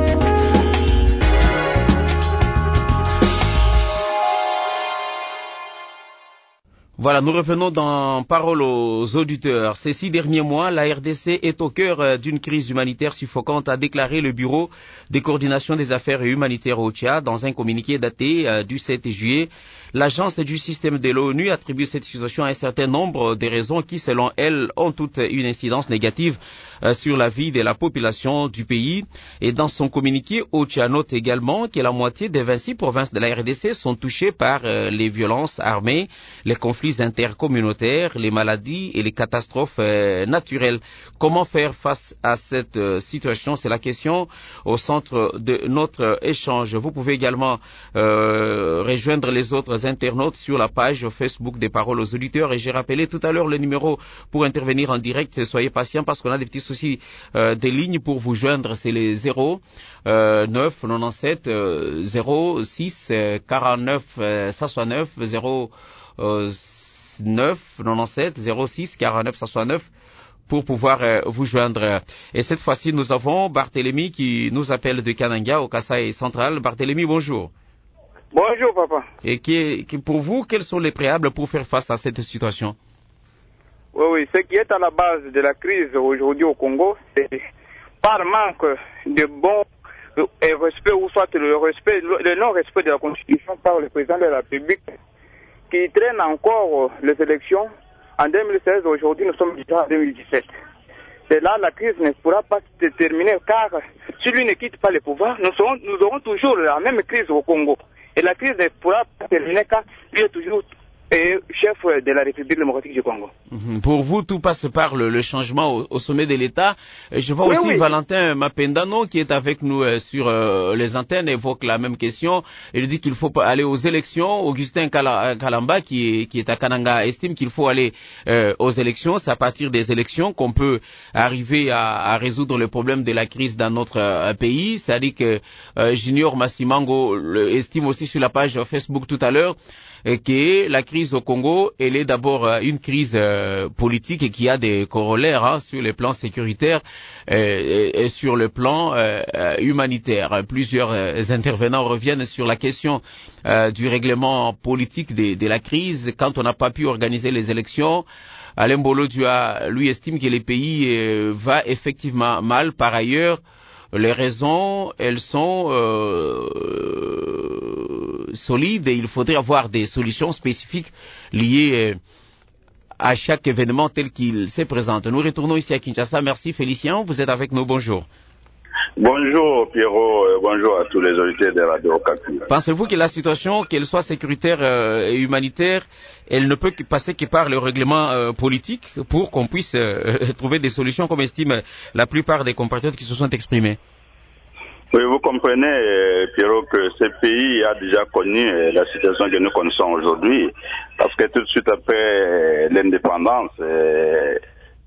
Voilà, nous revenons dans Parole aux auditeurs. Ces six derniers mois, la R D C est au cœur d'une crise humanitaire suffocante, a déclaré le Bureau de coordination des affaires humanitaires au Tchad dans un communiqué daté euh, du sept juillet. L'agence du système de l'ONU attribue cette situation à un certain nombre de raisons qui, selon elle, ont toutes une incidence négative euh, sur la vie de la population du pays. Et dans son communiqué, Ocha note également que la moitié des vingt-six provinces de la R D C sont touchées par euh, les violences armées, les conflits intercommunautaires, les maladies et les catastrophes euh, naturelles. Comment faire face à cette euh, situation? C'est la question au centre de notre échange. Vous pouvez également euh, rejoindre les autres internautes sur la page Facebook des Paroles aux auditeurs. Et j'ai rappelé tout à l'heure le numéro pour intervenir en direct. Soyez patient parce qu'on a des petits soucis euh, des lignes pour vous joindre. C'est les zéro neuf quatre-vingt-dix-sept zéro six quarante-neuf soixante-neuf zéro neuf quatre-vingt-dix-sept zéro six quarante-neuf soixante-neuf pour pouvoir euh, vous joindre. Et cette fois-ci, nous avons Barthélémy qui nous appelle de Kananga au Kasaï central. Barthélémy, bonjour. Bonjour, papa. Et qui, qui, pour vous, quels sont les préalables pour faire face à cette situation? Oui, oui, ce qui est à la base de la crise aujourd'hui au Congo, c'est par manque de bon respect, ou soit le respect, le non-respect de la Constitution par le président de la République, qui traîne encore les élections. En deux mille seize, aujourd'hui, nous sommes déjà en deux mille dix-sept. Et là, la crise ne pourra pas se terminer, car si lui ne quitte pas le pouvoir, nous, serons, nous aurons toujours la même crise au Congo. Et la crise ne pourra pas terminer car lui est toujours et chef de la République démocratique du Congo. Pour vous, tout passe par le, le changement au, au sommet de l'État. Je vois oui, aussi oui. Valentin Mapendano qui est avec nous euh, sur euh, les antennes évoque la même question. Il dit qu'il faut aller aux élections. Augustin Kalamba qui est, qui est à Kananga estime qu'il faut aller euh, aux élections. C'est à partir des élections qu'on peut arriver à, à résoudre le problème de la crise dans notre euh, pays. C'est-à-dire que euh, Junior Massimango le, estime aussi sur la page Facebook tout à l'heure que la crise au Congo, elle est d'abord une crise euh, politique et qui a des corollaires hein, sur le plan sécuritaire euh, et, et sur le plan euh, humanitaire. Plusieurs euh, intervenants reviennent sur la question euh, du règlement politique de, de la crise quand on n'a pas pu organiser les élections. Alain Bolodua, lui, estime que le pays euh, va effectivement mal. Par ailleurs, les raisons, elles sont euh, solides et il faudrait avoir des solutions spécifiques liées à chaque événement tel qu'il se présente. Nous retournons ici à Kinshasa. Merci Félicien, vous êtes avec nous. Bonjour. Bonjour Pierrot, euh, bonjour à tous les auditeurs de Radio Okapi. Pensez-vous que la situation, qu'elle soit sécuritaire euh, et humanitaire, elle ne peut que passer que par le règlement euh, politique pour qu'on puisse euh, trouver des solutions comme estime la plupart des compatriotes qui se sont exprimés? Oui, vous comprenez, euh, Pierrot, que ce pays a déjà connu euh, la situation que nous connaissons aujourd'hui, parce que tout de suite après euh, l'indépendance, euh,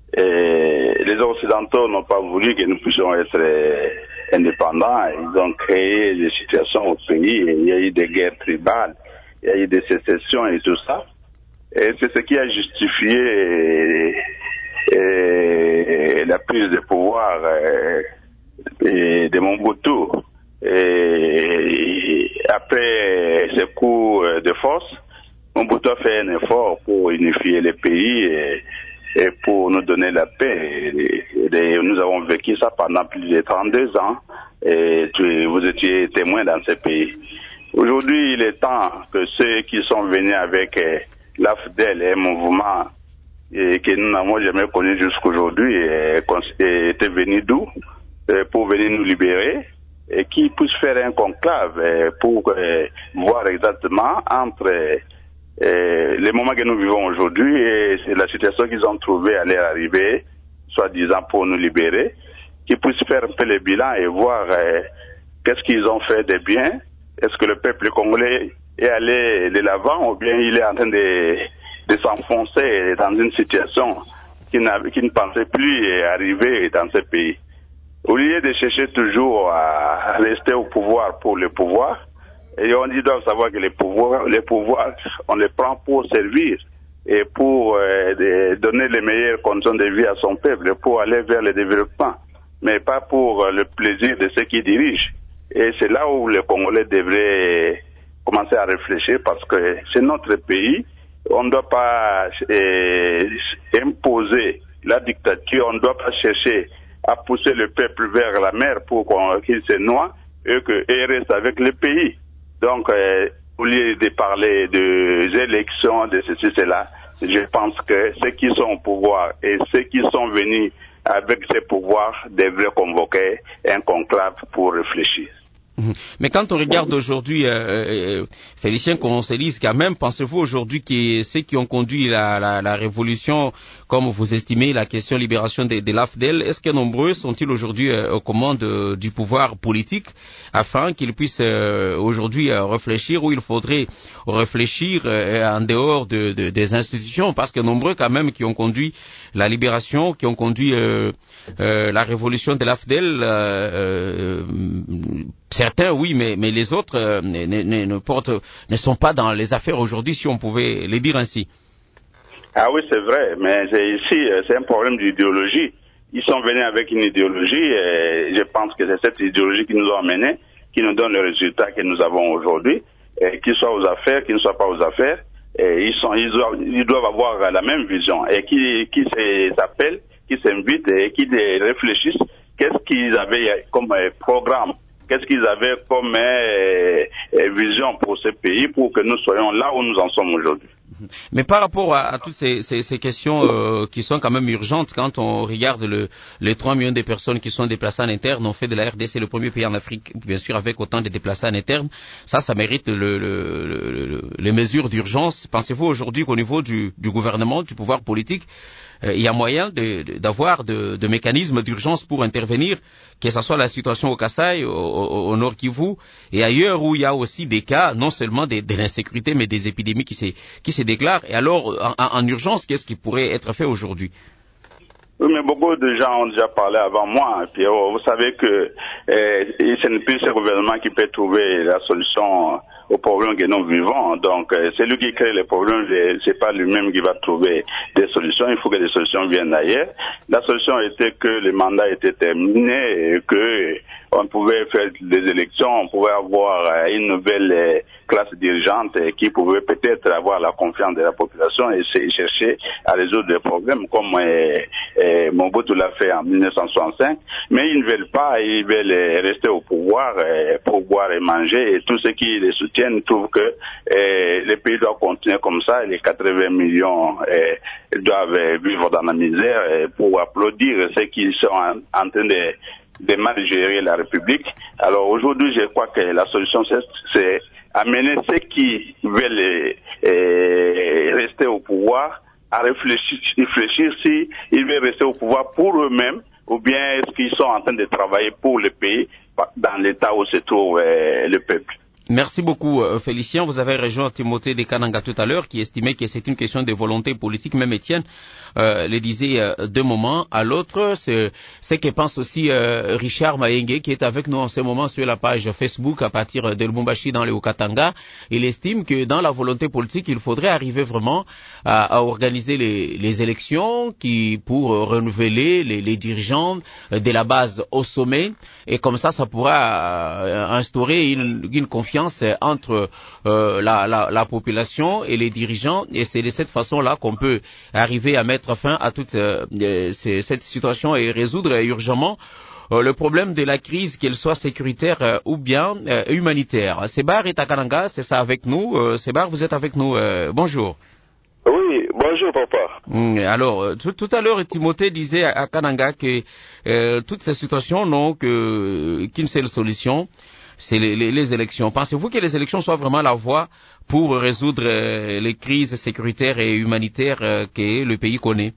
Et les Occidentaux n'ont pas voulu que nous puissions être indépendants. Ils ont créé des situations au pays. Il y a eu des guerres tribales, il y a eu des sécessions et tout ça. Et c'est ce qui a justifié et, et la prise de pouvoir et de Mobutu. Et après ce coup de force, Mobutu a fait un effort pour unifier le pays et et pour nous donner la paix. Et, et nous avons vécu ça pendant plus de trente-deux ans et tu, vous étiez témoin dans ce pays. Aujourd'hui, il est temps que ceux qui sont venus avec euh, l'A F D E L, un mouvement et que nous n'avons jamais connu jusqu'aujourd'hui, et, et étaient venus d'où euh, pour venir nous libérer et qui puissent faire un conclave euh, pour euh, voir exactement entre euh, Et les moments que nous vivons aujourd'hui et c'est la situation qu'ils ont trouvée à leur arrivée, soi-disant pour nous libérer, qu'ils puissent faire un peu le bilan et voir euh, qu'est-ce qu'ils ont fait de bien. Est-ce que le peuple congolais est allé de l'avant ou bien il est en train de, de s'enfoncer dans une situation qu'il qui ne pensait plus arriver dans ce pays. Au lieu de chercher toujours à rester au pouvoir pour le pouvoir, et on dit doivent savoir que les pouvoirs, les pouvoirs, on les prend pour servir et pour euh, de, donner les meilleures conditions de vie à son peuple, pour aller vers le développement, mais pas pour euh, le plaisir de ceux qui dirigent. Et c'est là où les Congolais devraient commencer à réfléchir parce que c'est notre pays. On ne doit pas euh, imposer la dictature, on ne doit pas chercher à pousser le peuple vers la mer pour qu'il se noie et qu'il reste avec le pays. Donc, euh, au lieu de parler des élections, de ceci, cela, je pense que ceux qui sont au pouvoir et ceux qui sont venus avec ses pouvoirs, devrait convoquer un conclave pour réfléchir. Mais quand on regarde aujourd'hui, euh, euh, Félicien Konselis, quand même, pensez-vous aujourd'hui que ceux qui ont conduit la, la, la révolution, comme vous estimez la question libération de, de l'A F D E L, est-ce que nombreux sont-ils aujourd'hui euh, aux commandes euh, du pouvoir politique afin qu'ils puissent euh, aujourd'hui euh, réfléchir où il faudrait réfléchir euh, en dehors de, de, des institutions, parce que nombreux quand même qui ont conduit la libération, qui ont conduit euh, euh, la révolution de l'A F D E L, euh, euh, certains, oui, mais, mais les autres euh, ne, ne, ne, portent, ne sont pas dans les affaires aujourd'hui, si on pouvait les dire ainsi. Ah oui, c'est vrai, mais ici, c'est un problème d'idéologie. Ils sont venus avec une idéologie, et je pense que c'est cette idéologie qui nous a amenés, qui nous donne le résultat que nous avons aujourd'hui, qu'ils soient aux affaires, qu'ils ne soient pas aux affaires, et ils, sont, ils, doivent, ils doivent avoir la même vision, et qui, qui s'appellent, qui s'invitent et qui réfléchissent, qu'est-ce qu'ils avaient comme programme. Qu'est-ce qu'ils avaient comme euh, vision pour ce pays pour que nous soyons là où nous en sommes aujourd'hui. Mais par rapport à, à toutes ces, ces, ces questions euh, qui sont quand même urgentes, quand on regarde le, les trois millions de personnes qui sont déplacées en interne, on fait de la R D C le premier pays en Afrique, bien sûr, avec autant de déplacés en interne. Ça, ça mérite le, le, le, le, les mesures d'urgence. Pensez-vous aujourd'hui qu'au niveau du, du gouvernement, du pouvoir politique, euh, il y a moyen de, de, d'avoir de, de mécanismes d'urgence pour intervenir, que ce soit la situation au Kasaï, au, au, au Nord Kivu et ailleurs où il y a aussi des cas, non seulement de, de l'insécurité, mais des épidémies qui se, qui se déclarent. Et alors, en, en urgence, qu'est-ce qui pourrait être fait aujourd'hui? Oui, mais beaucoup de gens ont déjà parlé avant moi, Pierrot. Vous savez que euh, ce n'est plus ce gouvernement qui peut trouver la solution aux problèmes que nous vivons. Donc, euh, c'est lui qui crée les problèmes, c'est pas lui-même qui va trouver des solutions. Il faut que des solutions viennent d'ailleurs. La solution était que le mandat était terminé et que on pouvait faire des élections, on pouvait avoir une nouvelle classe dirigeante qui pouvait peut-être avoir la confiance de la population et chercher à résoudre des problèmes comme euh, euh, Mobutu l'a fait en mille neuf cent soixante-cinq. Mais ils ne veulent pas, ils veulent rester au pouvoir euh, pour boire et manger, et tous ceux qui les soutiennent trouvent que euh, le pays doit continuer comme ça, et les quatre-vingts millions euh, doivent vivre dans la misère euh, pour applaudir ceux qui sont en, en train de de mal gérer la République. Alors aujourd'hui, je crois que la solution, c'est amener ceux qui veulent euh, rester au pouvoir à réfléchir, réfléchir si ils veulent rester au pouvoir pour eux-mêmes ou bien est-ce qu'ils sont en train de travailler pour le pays dans l'état où se trouve euh, le peuple. Merci beaucoup, Félicien. Vous avez rejoint Timothée de Kananga tout à l'heure, qui estimait que c'est une question de volonté politique. Même Étienne euh, le disait euh, d'un moment à l'autre. C'est ce que pense aussi euh, Richard Mayengue, qui est avec nous en ce moment sur la page Facebook à partir de Lubumbashi dans le Haut-Katanga. Il estime que dans la volonté politique, il faudrait arriver vraiment à, à organiser les, les élections qui pour euh, renouveler les, les dirigeants de la base au sommet. Et comme ça, ça pourra euh, instaurer une, une confiance entre euh, la, la, la population et les dirigeants, et c'est de cette façon-là qu'on peut arriver à mettre fin à toute euh, ces, cette situation et résoudre urgemment euh, le problème de la crise, qu'elle soit sécuritaire euh, ou bien euh, humanitaire. Sebar est à Kananga, c'est ça avec nous. Euh, Sebar, vous êtes avec nous. Euh, bonjour. Oui, bonjour papa. Alors, tout, tout à l'heure, Timothée disait à, à Kananga que euh, toutes ces situations n'ont que, qu'une seule solution, c'est les, les, les élections. Pensez-vous que les élections soient vraiment la voie pour résoudre euh, les crises sécuritaires et humanitaires euh, que le pays connaît?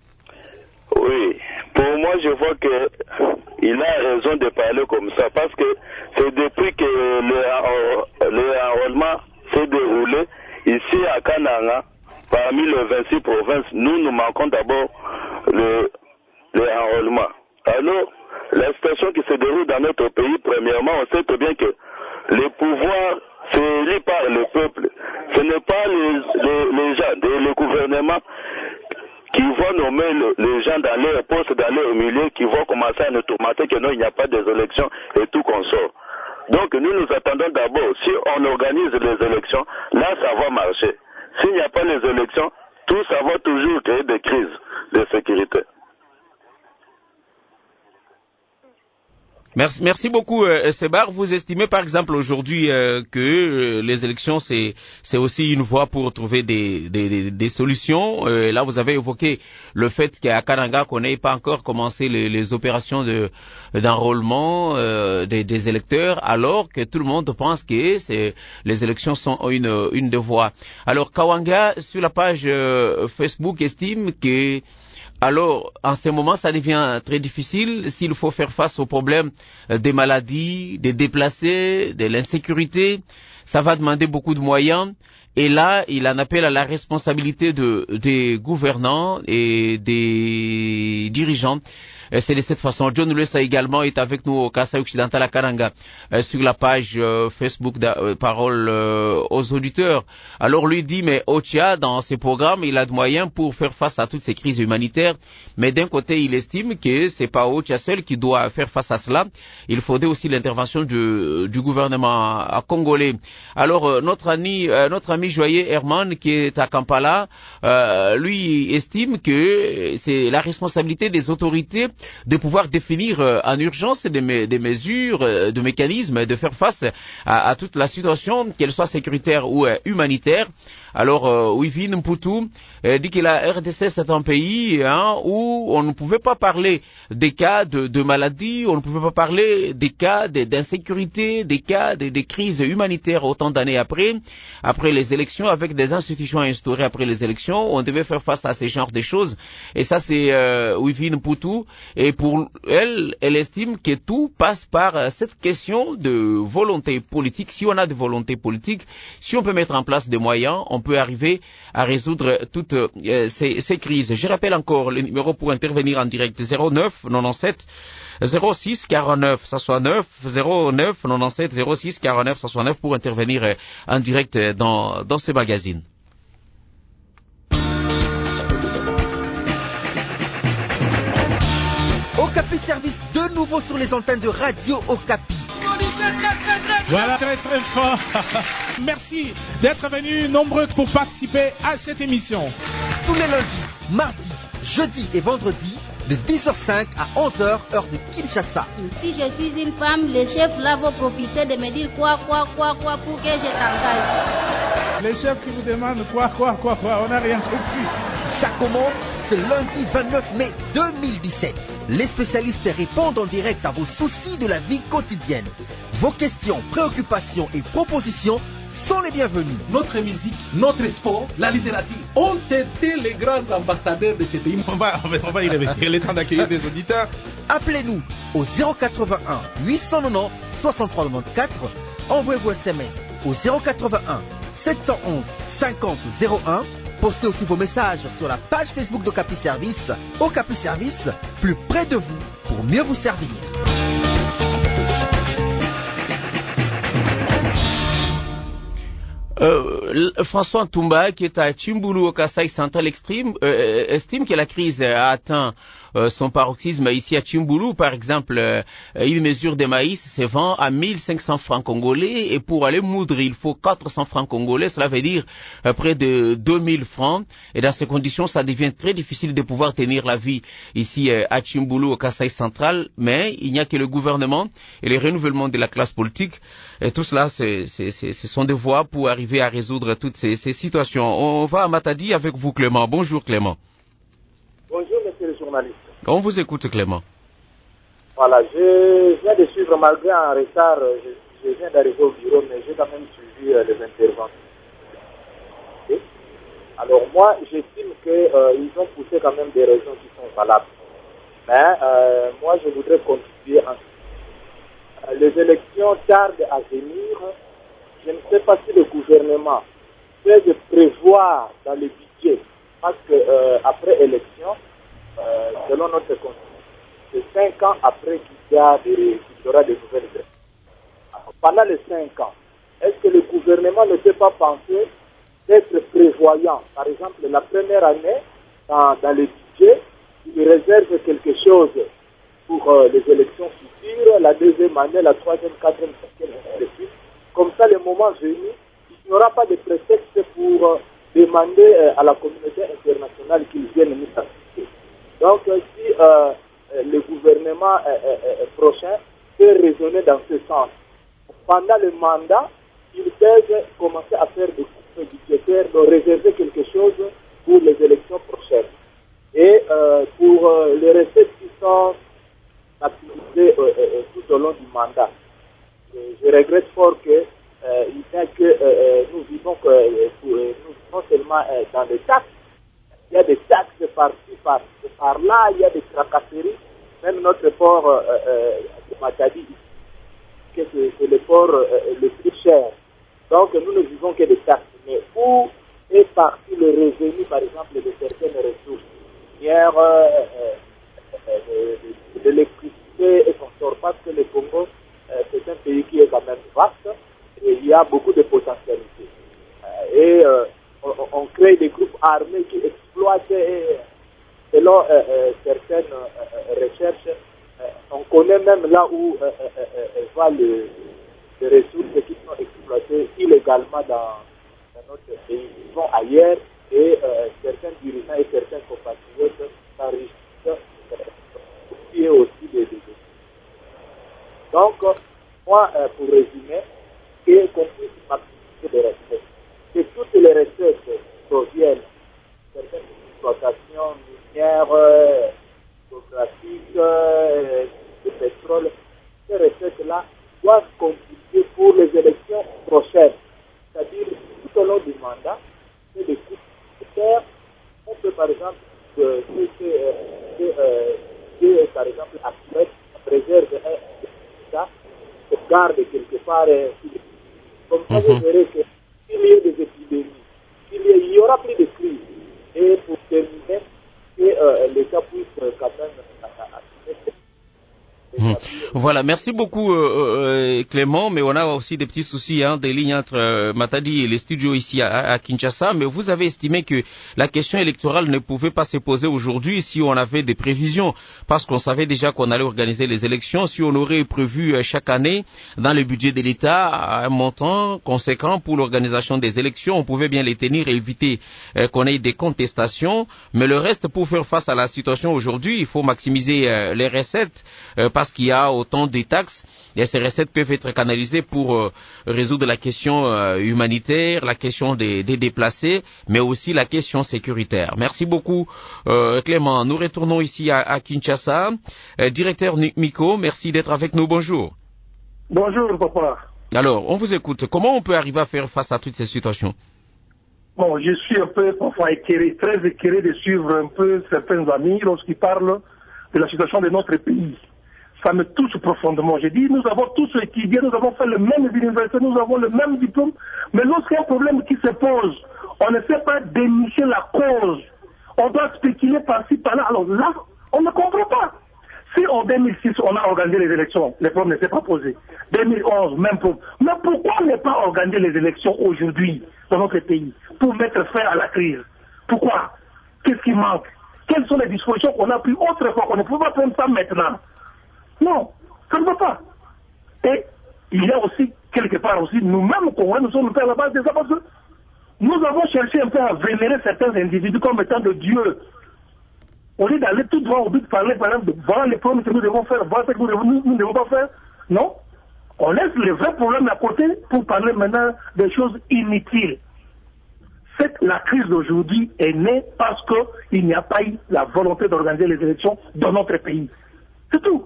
Oui, pour moi je vois que il a raison de parler comme ça, parce que c'est depuis que le, le enrôlement s'est déroulé ici à Kananga, parmi les vingt-six provinces, nous nous manquons d'abord le, le enrôlement. Alors, la situation qui se déroule dans notre pays, premièrement, on sait très bien que le pouvoir c'est élu par le peuple. Ce n'est pas les, les, les gens, le gouvernement qui vont nommer le, les gens dans leur poste, dans leur milieu, qui vont commencer à nous tourmenter que non, il n'y a pas des élections et tout qu'on sort. Donc nous nous attendons d'abord, si on organise les élections, là ça va marcher. S'il n'y a pas les élections, tout ça va toujours créer des crises de sécurité. Merci, merci beaucoup, euh, Sébar. Vous estimez, par exemple, aujourd'hui euh, que euh, les élections, c'est, c'est aussi une voie pour trouver des, des, des, des solutions. Euh, là, vous avez évoqué le fait qu'à Kananga, qu'on n'ait pas encore commencé les, les opérations de, d'enrôlement euh, des, des électeurs, alors que tout le monde pense que c'est, les élections sont une, une de voies. Alors, Kawanga, sur la page euh, Facebook, estime que alors, en ce moment, ça devient très difficile s'il faut faire face aux problèmes des maladies, des déplacés, de l'insécurité. Ça va demander beaucoup de moyens. Et là, il en appelle à la responsabilité de, des gouvernants et des dirigeants. C'est de cette façon. John Lessa également est avec nous au Kasaï Occidental à Kananga, euh, sur la page euh, Facebook euh, Parole euh, aux auditeurs. Alors lui dit, mais Ocha, dans ses programmes, il a de moyens pour faire face à toutes ces crises humanitaires. Mais d'un côté, il estime que c'est pas Ocha seul qui doit faire face à cela. Il faudrait aussi l'intervention du, du gouvernement congolais. Alors euh, notre ami, euh, notre ami Joyeux Herman, qui est à Kampala, euh, lui estime que c'est la responsabilité des autorités de pouvoir définir euh, en urgence des, me, des mesures, euh, de mécanismes, de faire face à, à toute la situation, qu'elle soit sécuritaire ou euh, humanitaire. Alors, euh, Wivin Mputu euh, dit que la R D C c'est un pays hein, où on ne pouvait pas parler des cas de, de maladies, on ne pouvait pas parler des cas de, d'insécurité, des cas de, de crises humanitaires autant d'années après, après les élections, avec des institutions instaurées après les élections, on devait faire face à ces genres de choses. Et ça, c'est euh, Wivin Mputu. Et pour elle, elle estime que tout passe par euh, cette question de volonté politique. Si on a de volonté politique, si on peut mettre en place des moyens, on peut arriver à résoudre toutes euh, ces, ces crises. Je rappelle encore le numéro pour intervenir en direct zéro neuf quatre-vingt-dix-sept zéro six quarante-neuf soixante-neuf zéro neuf quatre-vingt-dix-sept zéro six quarante-neuf soixante-neuf pour intervenir euh, en direct dans, dans ce magazine. Okapi Service de nouveau sur les antennes de Radio Okapi. Voilà, très très fort. Merci d'être venus nombreux pour participer à cette émission. Tous les lundis, mardis, jeudis et vendredis, de dix heures cinq à onze heures, heure de Kinshasa. Si je suis une femme, les chefs là vont profiter de me dire quoi, quoi, quoi, quoi pour que je t'engage. Les chefs qui vous demandent quoi, quoi, quoi, quoi, on n'a rien compris. Ça commence ce lundi vingt-neuf mai deux mille dix-sept. Les spécialistes répondent en direct à vos soucis de la vie quotidienne. Vos questions, préoccupations et propositions sont les bienvenus. Notre musique, notre sport, la littérature ont été les grands ambassadeurs de ce pays. On va, on va y revenir. Il est temps d'accueillir des auditeurs. Appelez-nous au zéro quatre-vingt-un huit cent quatre-vingt-dix soixante-trois quatre-vingt-quatorze. Envoyez vos S M S au zéro quatre-vingt-un sept cent onze cinquante zéro un. Postez aussi vos messages sur la page Facebook d'Okapi Service. Okapi Service, plus près de vous pour mieux vous servir. Euh, François Ntumba, qui est à Chimbulu au Kasaï Central Extreme, euh, estime que la crise a atteint euh, son paroxysme ici à Chimbulu. Par exemple, euh, une mesure de maïs se vend à mille cinq cents francs congolais et pour aller moudre, il faut quatre cents francs congolais. Cela veut dire euh, près de deux mille francs. Et dans ces conditions, ça devient très difficile de pouvoir tenir la vie ici euh, à Chimbulu au Kasaï Central. Mais il n'y a que le gouvernement et le renouvellement de la classe politique. Et tout cela, c'est, c'est, c'est, ce sont des voies pour arriver à résoudre toutes ces, ces situations. On va à Matadi avec vous, Clément. Bonjour, Clément. Bonjour, monsieur le journaliste. On vous écoute, Clément. Voilà, je viens de suivre, malgré un retard, je, je viens d'arriver au bureau, mais j'ai quand même suivi euh, les interventions. Okay. Alors moi, j'estime qu'ils euh, ont poussé quand même des raisons qui sont valables. Mais euh, moi, je voudrais contribuer en les élections tardent à venir. Je ne sais pas si le gouvernement peut de prévoir dans le budget, parce que euh, après élection, euh, selon notre constitution, c'est cinq ans après qu'il y, a des, qu'il y aura des nouvelles élections. Alors, pendant les cinq ans, est-ce que le gouvernement ne peut pas penser d'être prévoyant? Par exemple, la première année, dans, dans le budget, il réserve quelque chose pour euh, les élections futures, la deuxième année, la troisième, quatrième, cinquième, et ainsi de suite. Comme ça, le moment venu, il n'y aura pas de prétexte pour euh, demander euh, à la communauté internationale qu'ils viennent nous assister. Donc, euh, si euh, le gouvernement euh, euh, prochain peut raisonner dans ce sens. Pendant le mandat, ils peuvent commencer à faire des coupes budgétaires, donc réserver quelque chose pour les élections prochaines. Et euh, pour euh, les recettes qui sont activisées euh, euh, tout au long du mandat, et je regrette fort que euh, il y a que euh, nous vivons que euh, nous vivons seulement euh, dans les taxes. Il y a des taxes par-ci, par, par là, il y a des tracasseries. Même notre port euh, euh, de Matadi, que c'est, c'est le port euh, le plus cher. Donc nous ne vivons que des taxes. Mais où est parti le revenu, par exemple, de certaines ressources? Hier, euh, euh, euh, de, de l'électricité et consorts, parce que le Congo, euh, c'est un pays qui est quand même vaste et il y a beaucoup de potentialités. Euh, et euh, on, on crée des groupes armés qui exploitent, et, selon euh, euh, certaines euh, recherches, euh, on connaît même là où euh, euh, euh, va le, les ressources qui sont exploitées illégalement dans, dans notre pays. Ils vont ailleurs et euh, certains dirigeants et certains compatriotes s'enrichissent euh, aussi des deux. Donc, moi, euh, pour résumer, et qu'on puisse maximiser les recettes, que toutes les recettes proviennent de certaines exploitations minières, euh, géographiques, euh, de pétrole, ces recettes-là doivent contribuer pour les élections prochaines. C'est-à-dire, tout au long du mandat, c'est des coûts de terre. On peut, par exemple, que, que, que, euh, que par exemple, actuel préserve un État, se garde quelque part. Euh, comme ça, vous verrez que s'il y a des épidémies, s'il y, a, il y aura plus de crises. Et pour terminer, que euh, l'État puisse euh, quand même assumer. Mmh. Voilà, merci beaucoup euh, euh, Clément, mais on a aussi des petits soucis hein, des lignes entre euh, Matadi et les studios ici à, à Kinshasa, mais vous avez estimé que la question électorale ne pouvait pas se poser aujourd'hui si on avait des prévisions, parce qu'on savait déjà qu'on allait organiser les élections, si on aurait prévu euh, chaque année dans le budget de l'État un montant conséquent pour l'organisation des élections, on pouvait bien les tenir et éviter euh, qu'on ait des contestations, mais le reste pour faire face à la situation aujourd'hui, il faut maximiser euh, les recettes, euh, parce qu'il y a autant de taxes et ces recettes peuvent être canalisées pour euh, résoudre la question euh, humanitaire, la question des, des déplacés, mais aussi la question sécuritaire. Merci beaucoup euh, Clément. Nous retournons ici à, à Kinshasa. Euh, directeur Miko, merci d'être avec nous. Bonjour. Bonjour papa. Alors, on vous écoute. Comment on peut arriver à faire face à toutes ces situations? Bon, je suis un peu parfois éclairé, très éclairé de suivre un peu certains amis lorsqu'ils parlent de la situation de notre pays. Ça me touche profondément. J'ai dit, nous avons tous étudié, nous avons fait le même université, nous avons le même diplôme, mais lorsqu'il y a un problème qui se pose, on ne sait pas dénicher la cause. On doit spéculer par-ci, par-là. Alors là, on ne comprend pas. Si en deux mille six, on a organisé les élections, les problèmes ne s'est pas posé. deux mille onze, même problème. Mais pourquoi ne pas organiser les élections aujourd'hui dans notre pays pour mettre fin à la crise? Pourquoi? Qu'est-ce qui manque? Quelles sont les dispositions qu'on a prises autrefois qu'on ne peut pas prendre ça maintenant? Non, ça ne va pas. Et il y a aussi, quelque part aussi, nous-mêmes, Congolais, nous sommes un peu à la base des ça parce que nous avons cherché un peu à vénérer certains individus comme étant de Dieu. Au lieu d'aller tout droit au but de parler, par exemple, de voir les problèmes que nous devons faire, voir ce que nous devons, nous, nous ne devons pas faire. Non, on laisse les vrais problèmes à côté pour parler maintenant des choses inutiles. C'est la crise d'aujourd'hui est née parce qu'il n'y a pas eu la volonté d'organiser les élections dans notre pays. C'est tout.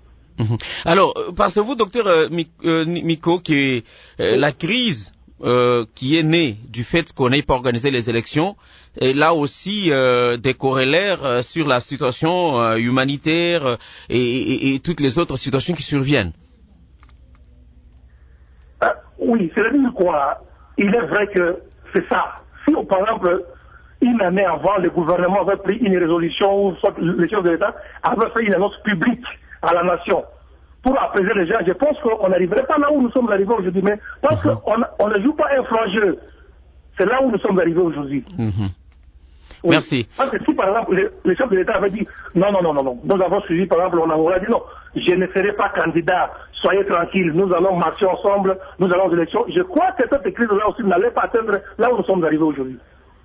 Alors, pensez-vous, docteur euh, Miko, que euh, la crise euh, qui est née du fait qu'on n'ait pas organisé les élections est là aussi euh, des corollaires euh, sur la situation euh, humanitaire euh, et, et, et toutes les autres situations qui surviennent? euh, Oui, c'est-à-dire quoi? Il est vrai que c'est ça. Si, par exemple, une année avant, le gouvernement avait pris une résolution, ou soit les chefs de l'État avaient fait une annonce publique à la nation pour apaiser les gens, je pense qu'on n'arriverait pas là où nous sommes arrivés aujourd'hui, mais parce mm-hmm. qu'on on ne joue pas un franc jeu. C'est là où nous sommes arrivés aujourd'hui. Mm-hmm. Oui. Merci. Parce que si par exemple les, les chefs de l'État avaient dit non, non, non, non, non, nous avons suivi, par exemple, on a dit non, je ne serai pas candidat, soyez tranquilles, nous allons marcher ensemble, nous allons aux élections. Je crois que cette crise-là aussi n'allait pas atteindre là où nous sommes arrivés aujourd'hui.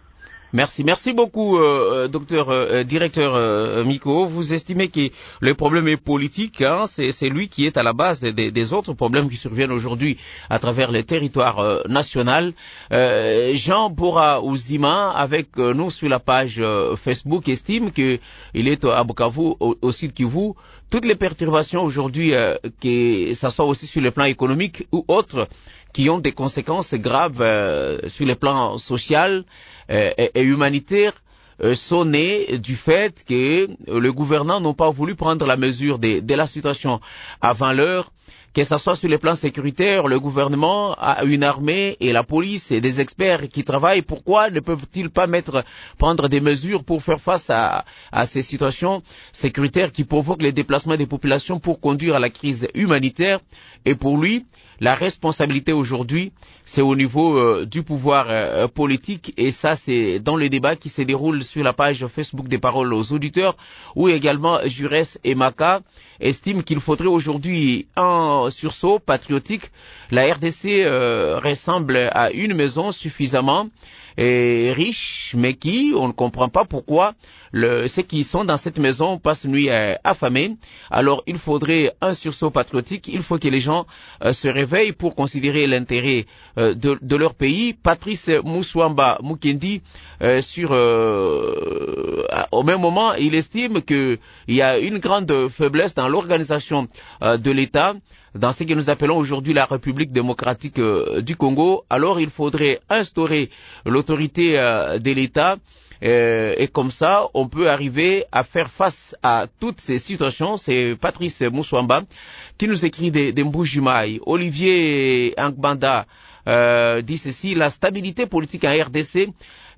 Merci, merci beaucoup, euh, docteur euh, directeur euh, Miko. Vous estimez que le problème est politique, hein, c'est, c'est lui qui est à la base des, des autres problèmes qui surviennent aujourd'hui à travers le territoire euh, national. Euh, Jean Bora Ouzima, avec euh, nous sur la page euh, Facebook, estime que il est à Bukavu, au, au sud Kivu. Toutes les perturbations aujourd'hui, euh, que ça soit aussi sur le plan économique ou autres, qui ont des conséquences graves euh, sur le plan social euh, et, et humanitaire, euh, sont nées du fait que euh, les gouvernants n'ont pas voulu prendre la mesure de, de la situation avant l'heure. Que ce soit sur le plan sécuritaire, le gouvernement a une armée et la police et des experts qui travaillent. Pourquoi ne peuvent-ils pas mettre, prendre des mesures pour faire face à, à ces situations sécuritaires qui provoquent les déplacements des populations pour conduire à la crise humanitaire? Et pour lui, la responsabilité aujourd'hui, c'est au niveau euh, du pouvoir euh, politique, et ça c'est dans les débats qui se déroulent sur la page Facebook des paroles aux auditeurs, où également Jurès et Maka estiment qu'il faudrait aujourd'hui un sursaut patriotique. La R D C euh, ressemble à une maison suffisamment et riche, mais qui, on ne comprend pas pourquoi le, ceux qui sont dans cette maison passent nuit euh, affamés. Alors il faudrait un sursaut patriotique, il faut que les gens euh, se réveillent pour considérer l'intérêt euh, de, de leur pays. Patrice Mouswamba Mukendi, euh, sur, euh, au même moment, il estime qu'il y a une grande faiblesse dans l'organisation euh, de l'État, dans ce que nous appelons aujourd'hui la République démocratique euh, du Congo. Alors il faudrait instaurer l'autorité euh, de l'État, euh, et comme ça on peut arriver à faire face à toutes ces situations. C'est Patrice Mouswamba qui nous écrit des, des Mbujimaï. Olivier Angbanda euh, dit ceci: la stabilité politique en R D C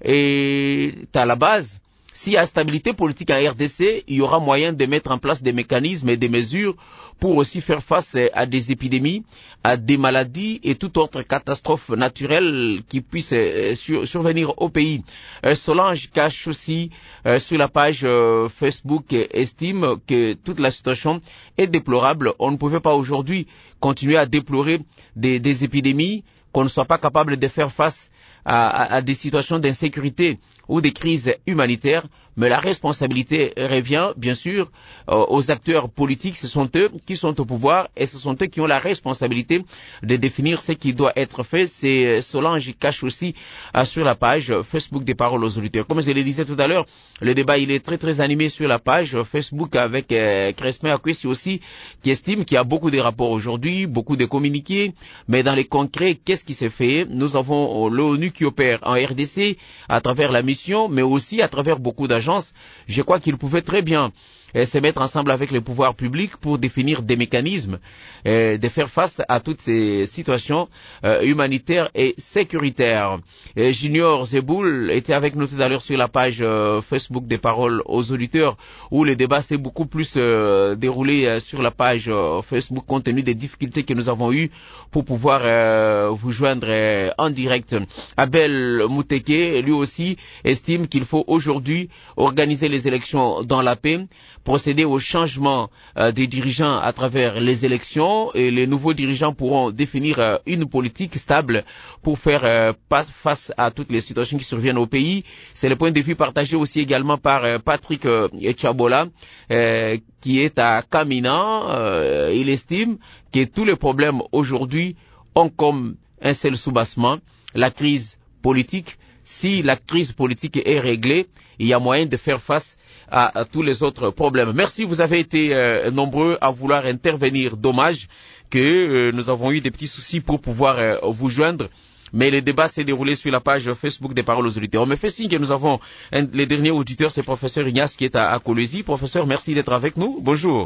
est à la base. S'il y a stabilité politique en R D C, il y aura moyen de mettre en place des mécanismes et des mesures pour aussi faire face à des épidémies, à des maladies et toute autre catastrophe naturelle qui puisse sur, survenir au pays. Euh, Solange Cache aussi euh, sur la page euh, Facebook estime que toute la situation est déplorable. On ne pouvait pas aujourd'hui continuer à déplorer des, des épidémies, qu'on ne soit pas capable de faire face à, à, à des situations d'insécurité ou des crises humanitaires, mais la responsabilité revient bien sûr euh, aux acteurs politiques. Ce sont eux qui sont au pouvoir et ce sont eux qui ont la responsabilité de définir ce qui doit être fait. C'est Solange Cache aussi euh, sur la page Facebook des paroles aux auditeurs. Comme je le disais tout à l'heure, le débat il est très très animé sur la page Facebook avec euh, Crespin Akwesi aussi, qui estime qu'il y a beaucoup de rapports aujourd'hui, beaucoup de communiqués, mais dans les concrets, qu'est-ce qui s'est fait? Nous avons l'ONU qui opère en R D C à travers la mission, mais aussi à travers beaucoup d'agences. Je crois qu'ils pouvaient très bien euh, se mettre ensemble avec les pouvoirs publics pour définir des mécanismes euh, de faire face à toutes ces situations euh, humanitaires et sécuritaires. Et Junior Zeboul était avec nous tout à l'heure sur la page euh, Facebook des paroles aux auditeurs, où le débat s'est beaucoup plus euh, déroulé euh, sur la page euh, Facebook compte tenu des difficultés que nous avons eues pour pouvoir euh, vous joindre euh, en direct. Abel Mouteke, lui aussi, estime qu'il faut aujourd'hui organiser les élections dans la paix, procéder au changement euh, des dirigeants à travers les élections, et les nouveaux dirigeants pourront définir euh, une politique stable pour faire euh, face à toutes les situations qui surviennent au pays. C'est le point de vue partagé aussi également par euh, Patrick euh, Echabola, euh, qui est à Kamina. Euh, il estime que tous les problèmes aujourd'hui ont comme un seul soubassement, la crise politique. Si la crise politique est réglée, il y a moyen de faire face à, à tous les autres problèmes. Merci, vous avez été euh, nombreux à vouloir intervenir. Dommage que euh, nous avons eu des petits soucis pour pouvoir euh, vous joindre, mais le débat s'est déroulé sur la page Facebook des paroles aux auditeurs. On me fait signe que nous avons un, les derniers auditeurs, c'est professeur Ignace qui est à, à Kolwezi. Professeur, merci d'être avec nous. Bonjour.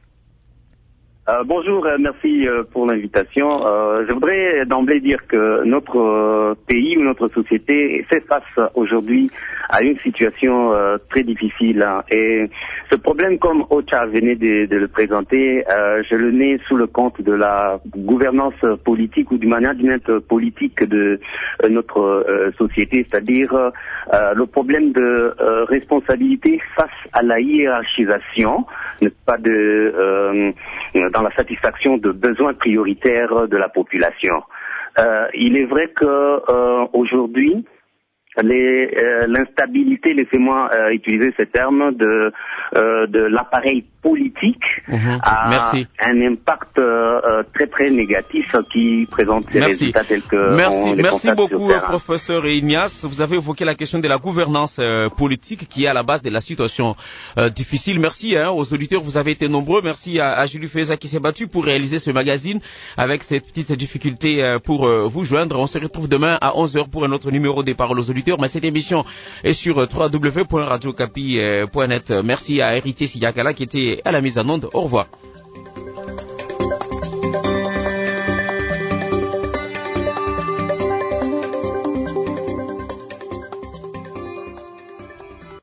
Euh, bonjour, euh, merci euh, pour l'invitation. Euh, je voudrais d'emblée dire que notre euh, pays ou notre société fait face aujourd'hui à une situation euh, très difficile. Hein. Et ce problème, comme Ocha venait de, de le présenter, euh, je le mets sous le compte de la gouvernance politique ou du management politique de euh, notre euh, société, c'est-à-dire euh, le problème de euh, responsabilité face à la hiérarchisation, pas de euh, dans la satisfaction de besoins prioritaires de la population. Euh, il est vrai que euh, aujourd'hui, les, euh, l'instabilité, laissez-moi euh, utiliser ce terme, de, euh, de l'appareil politique Mmh. a Merci. un impact euh, très très négatif qui présente ces Merci. résultats tels que Merci, on les merci constate sur beaucoup, terrain. professeur Ignace. Vous avez évoqué la question de la gouvernance euh, politique qui est à la base de la situation euh, difficile. Merci hein, aux auditeurs, vous avez été nombreux. Merci à, à Julie Feza qui s'est battu pour réaliser ce magazine avec cette petite difficulté euh, pour euh, vous joindre. On se retrouve demain à onze heures pour un autre numéro des Paroles aux auditeurs. Mais cette émission est sur w w w point radio capi point net. Merci à Héritier Sidiakala qui était à la mise en onde. Au revoir.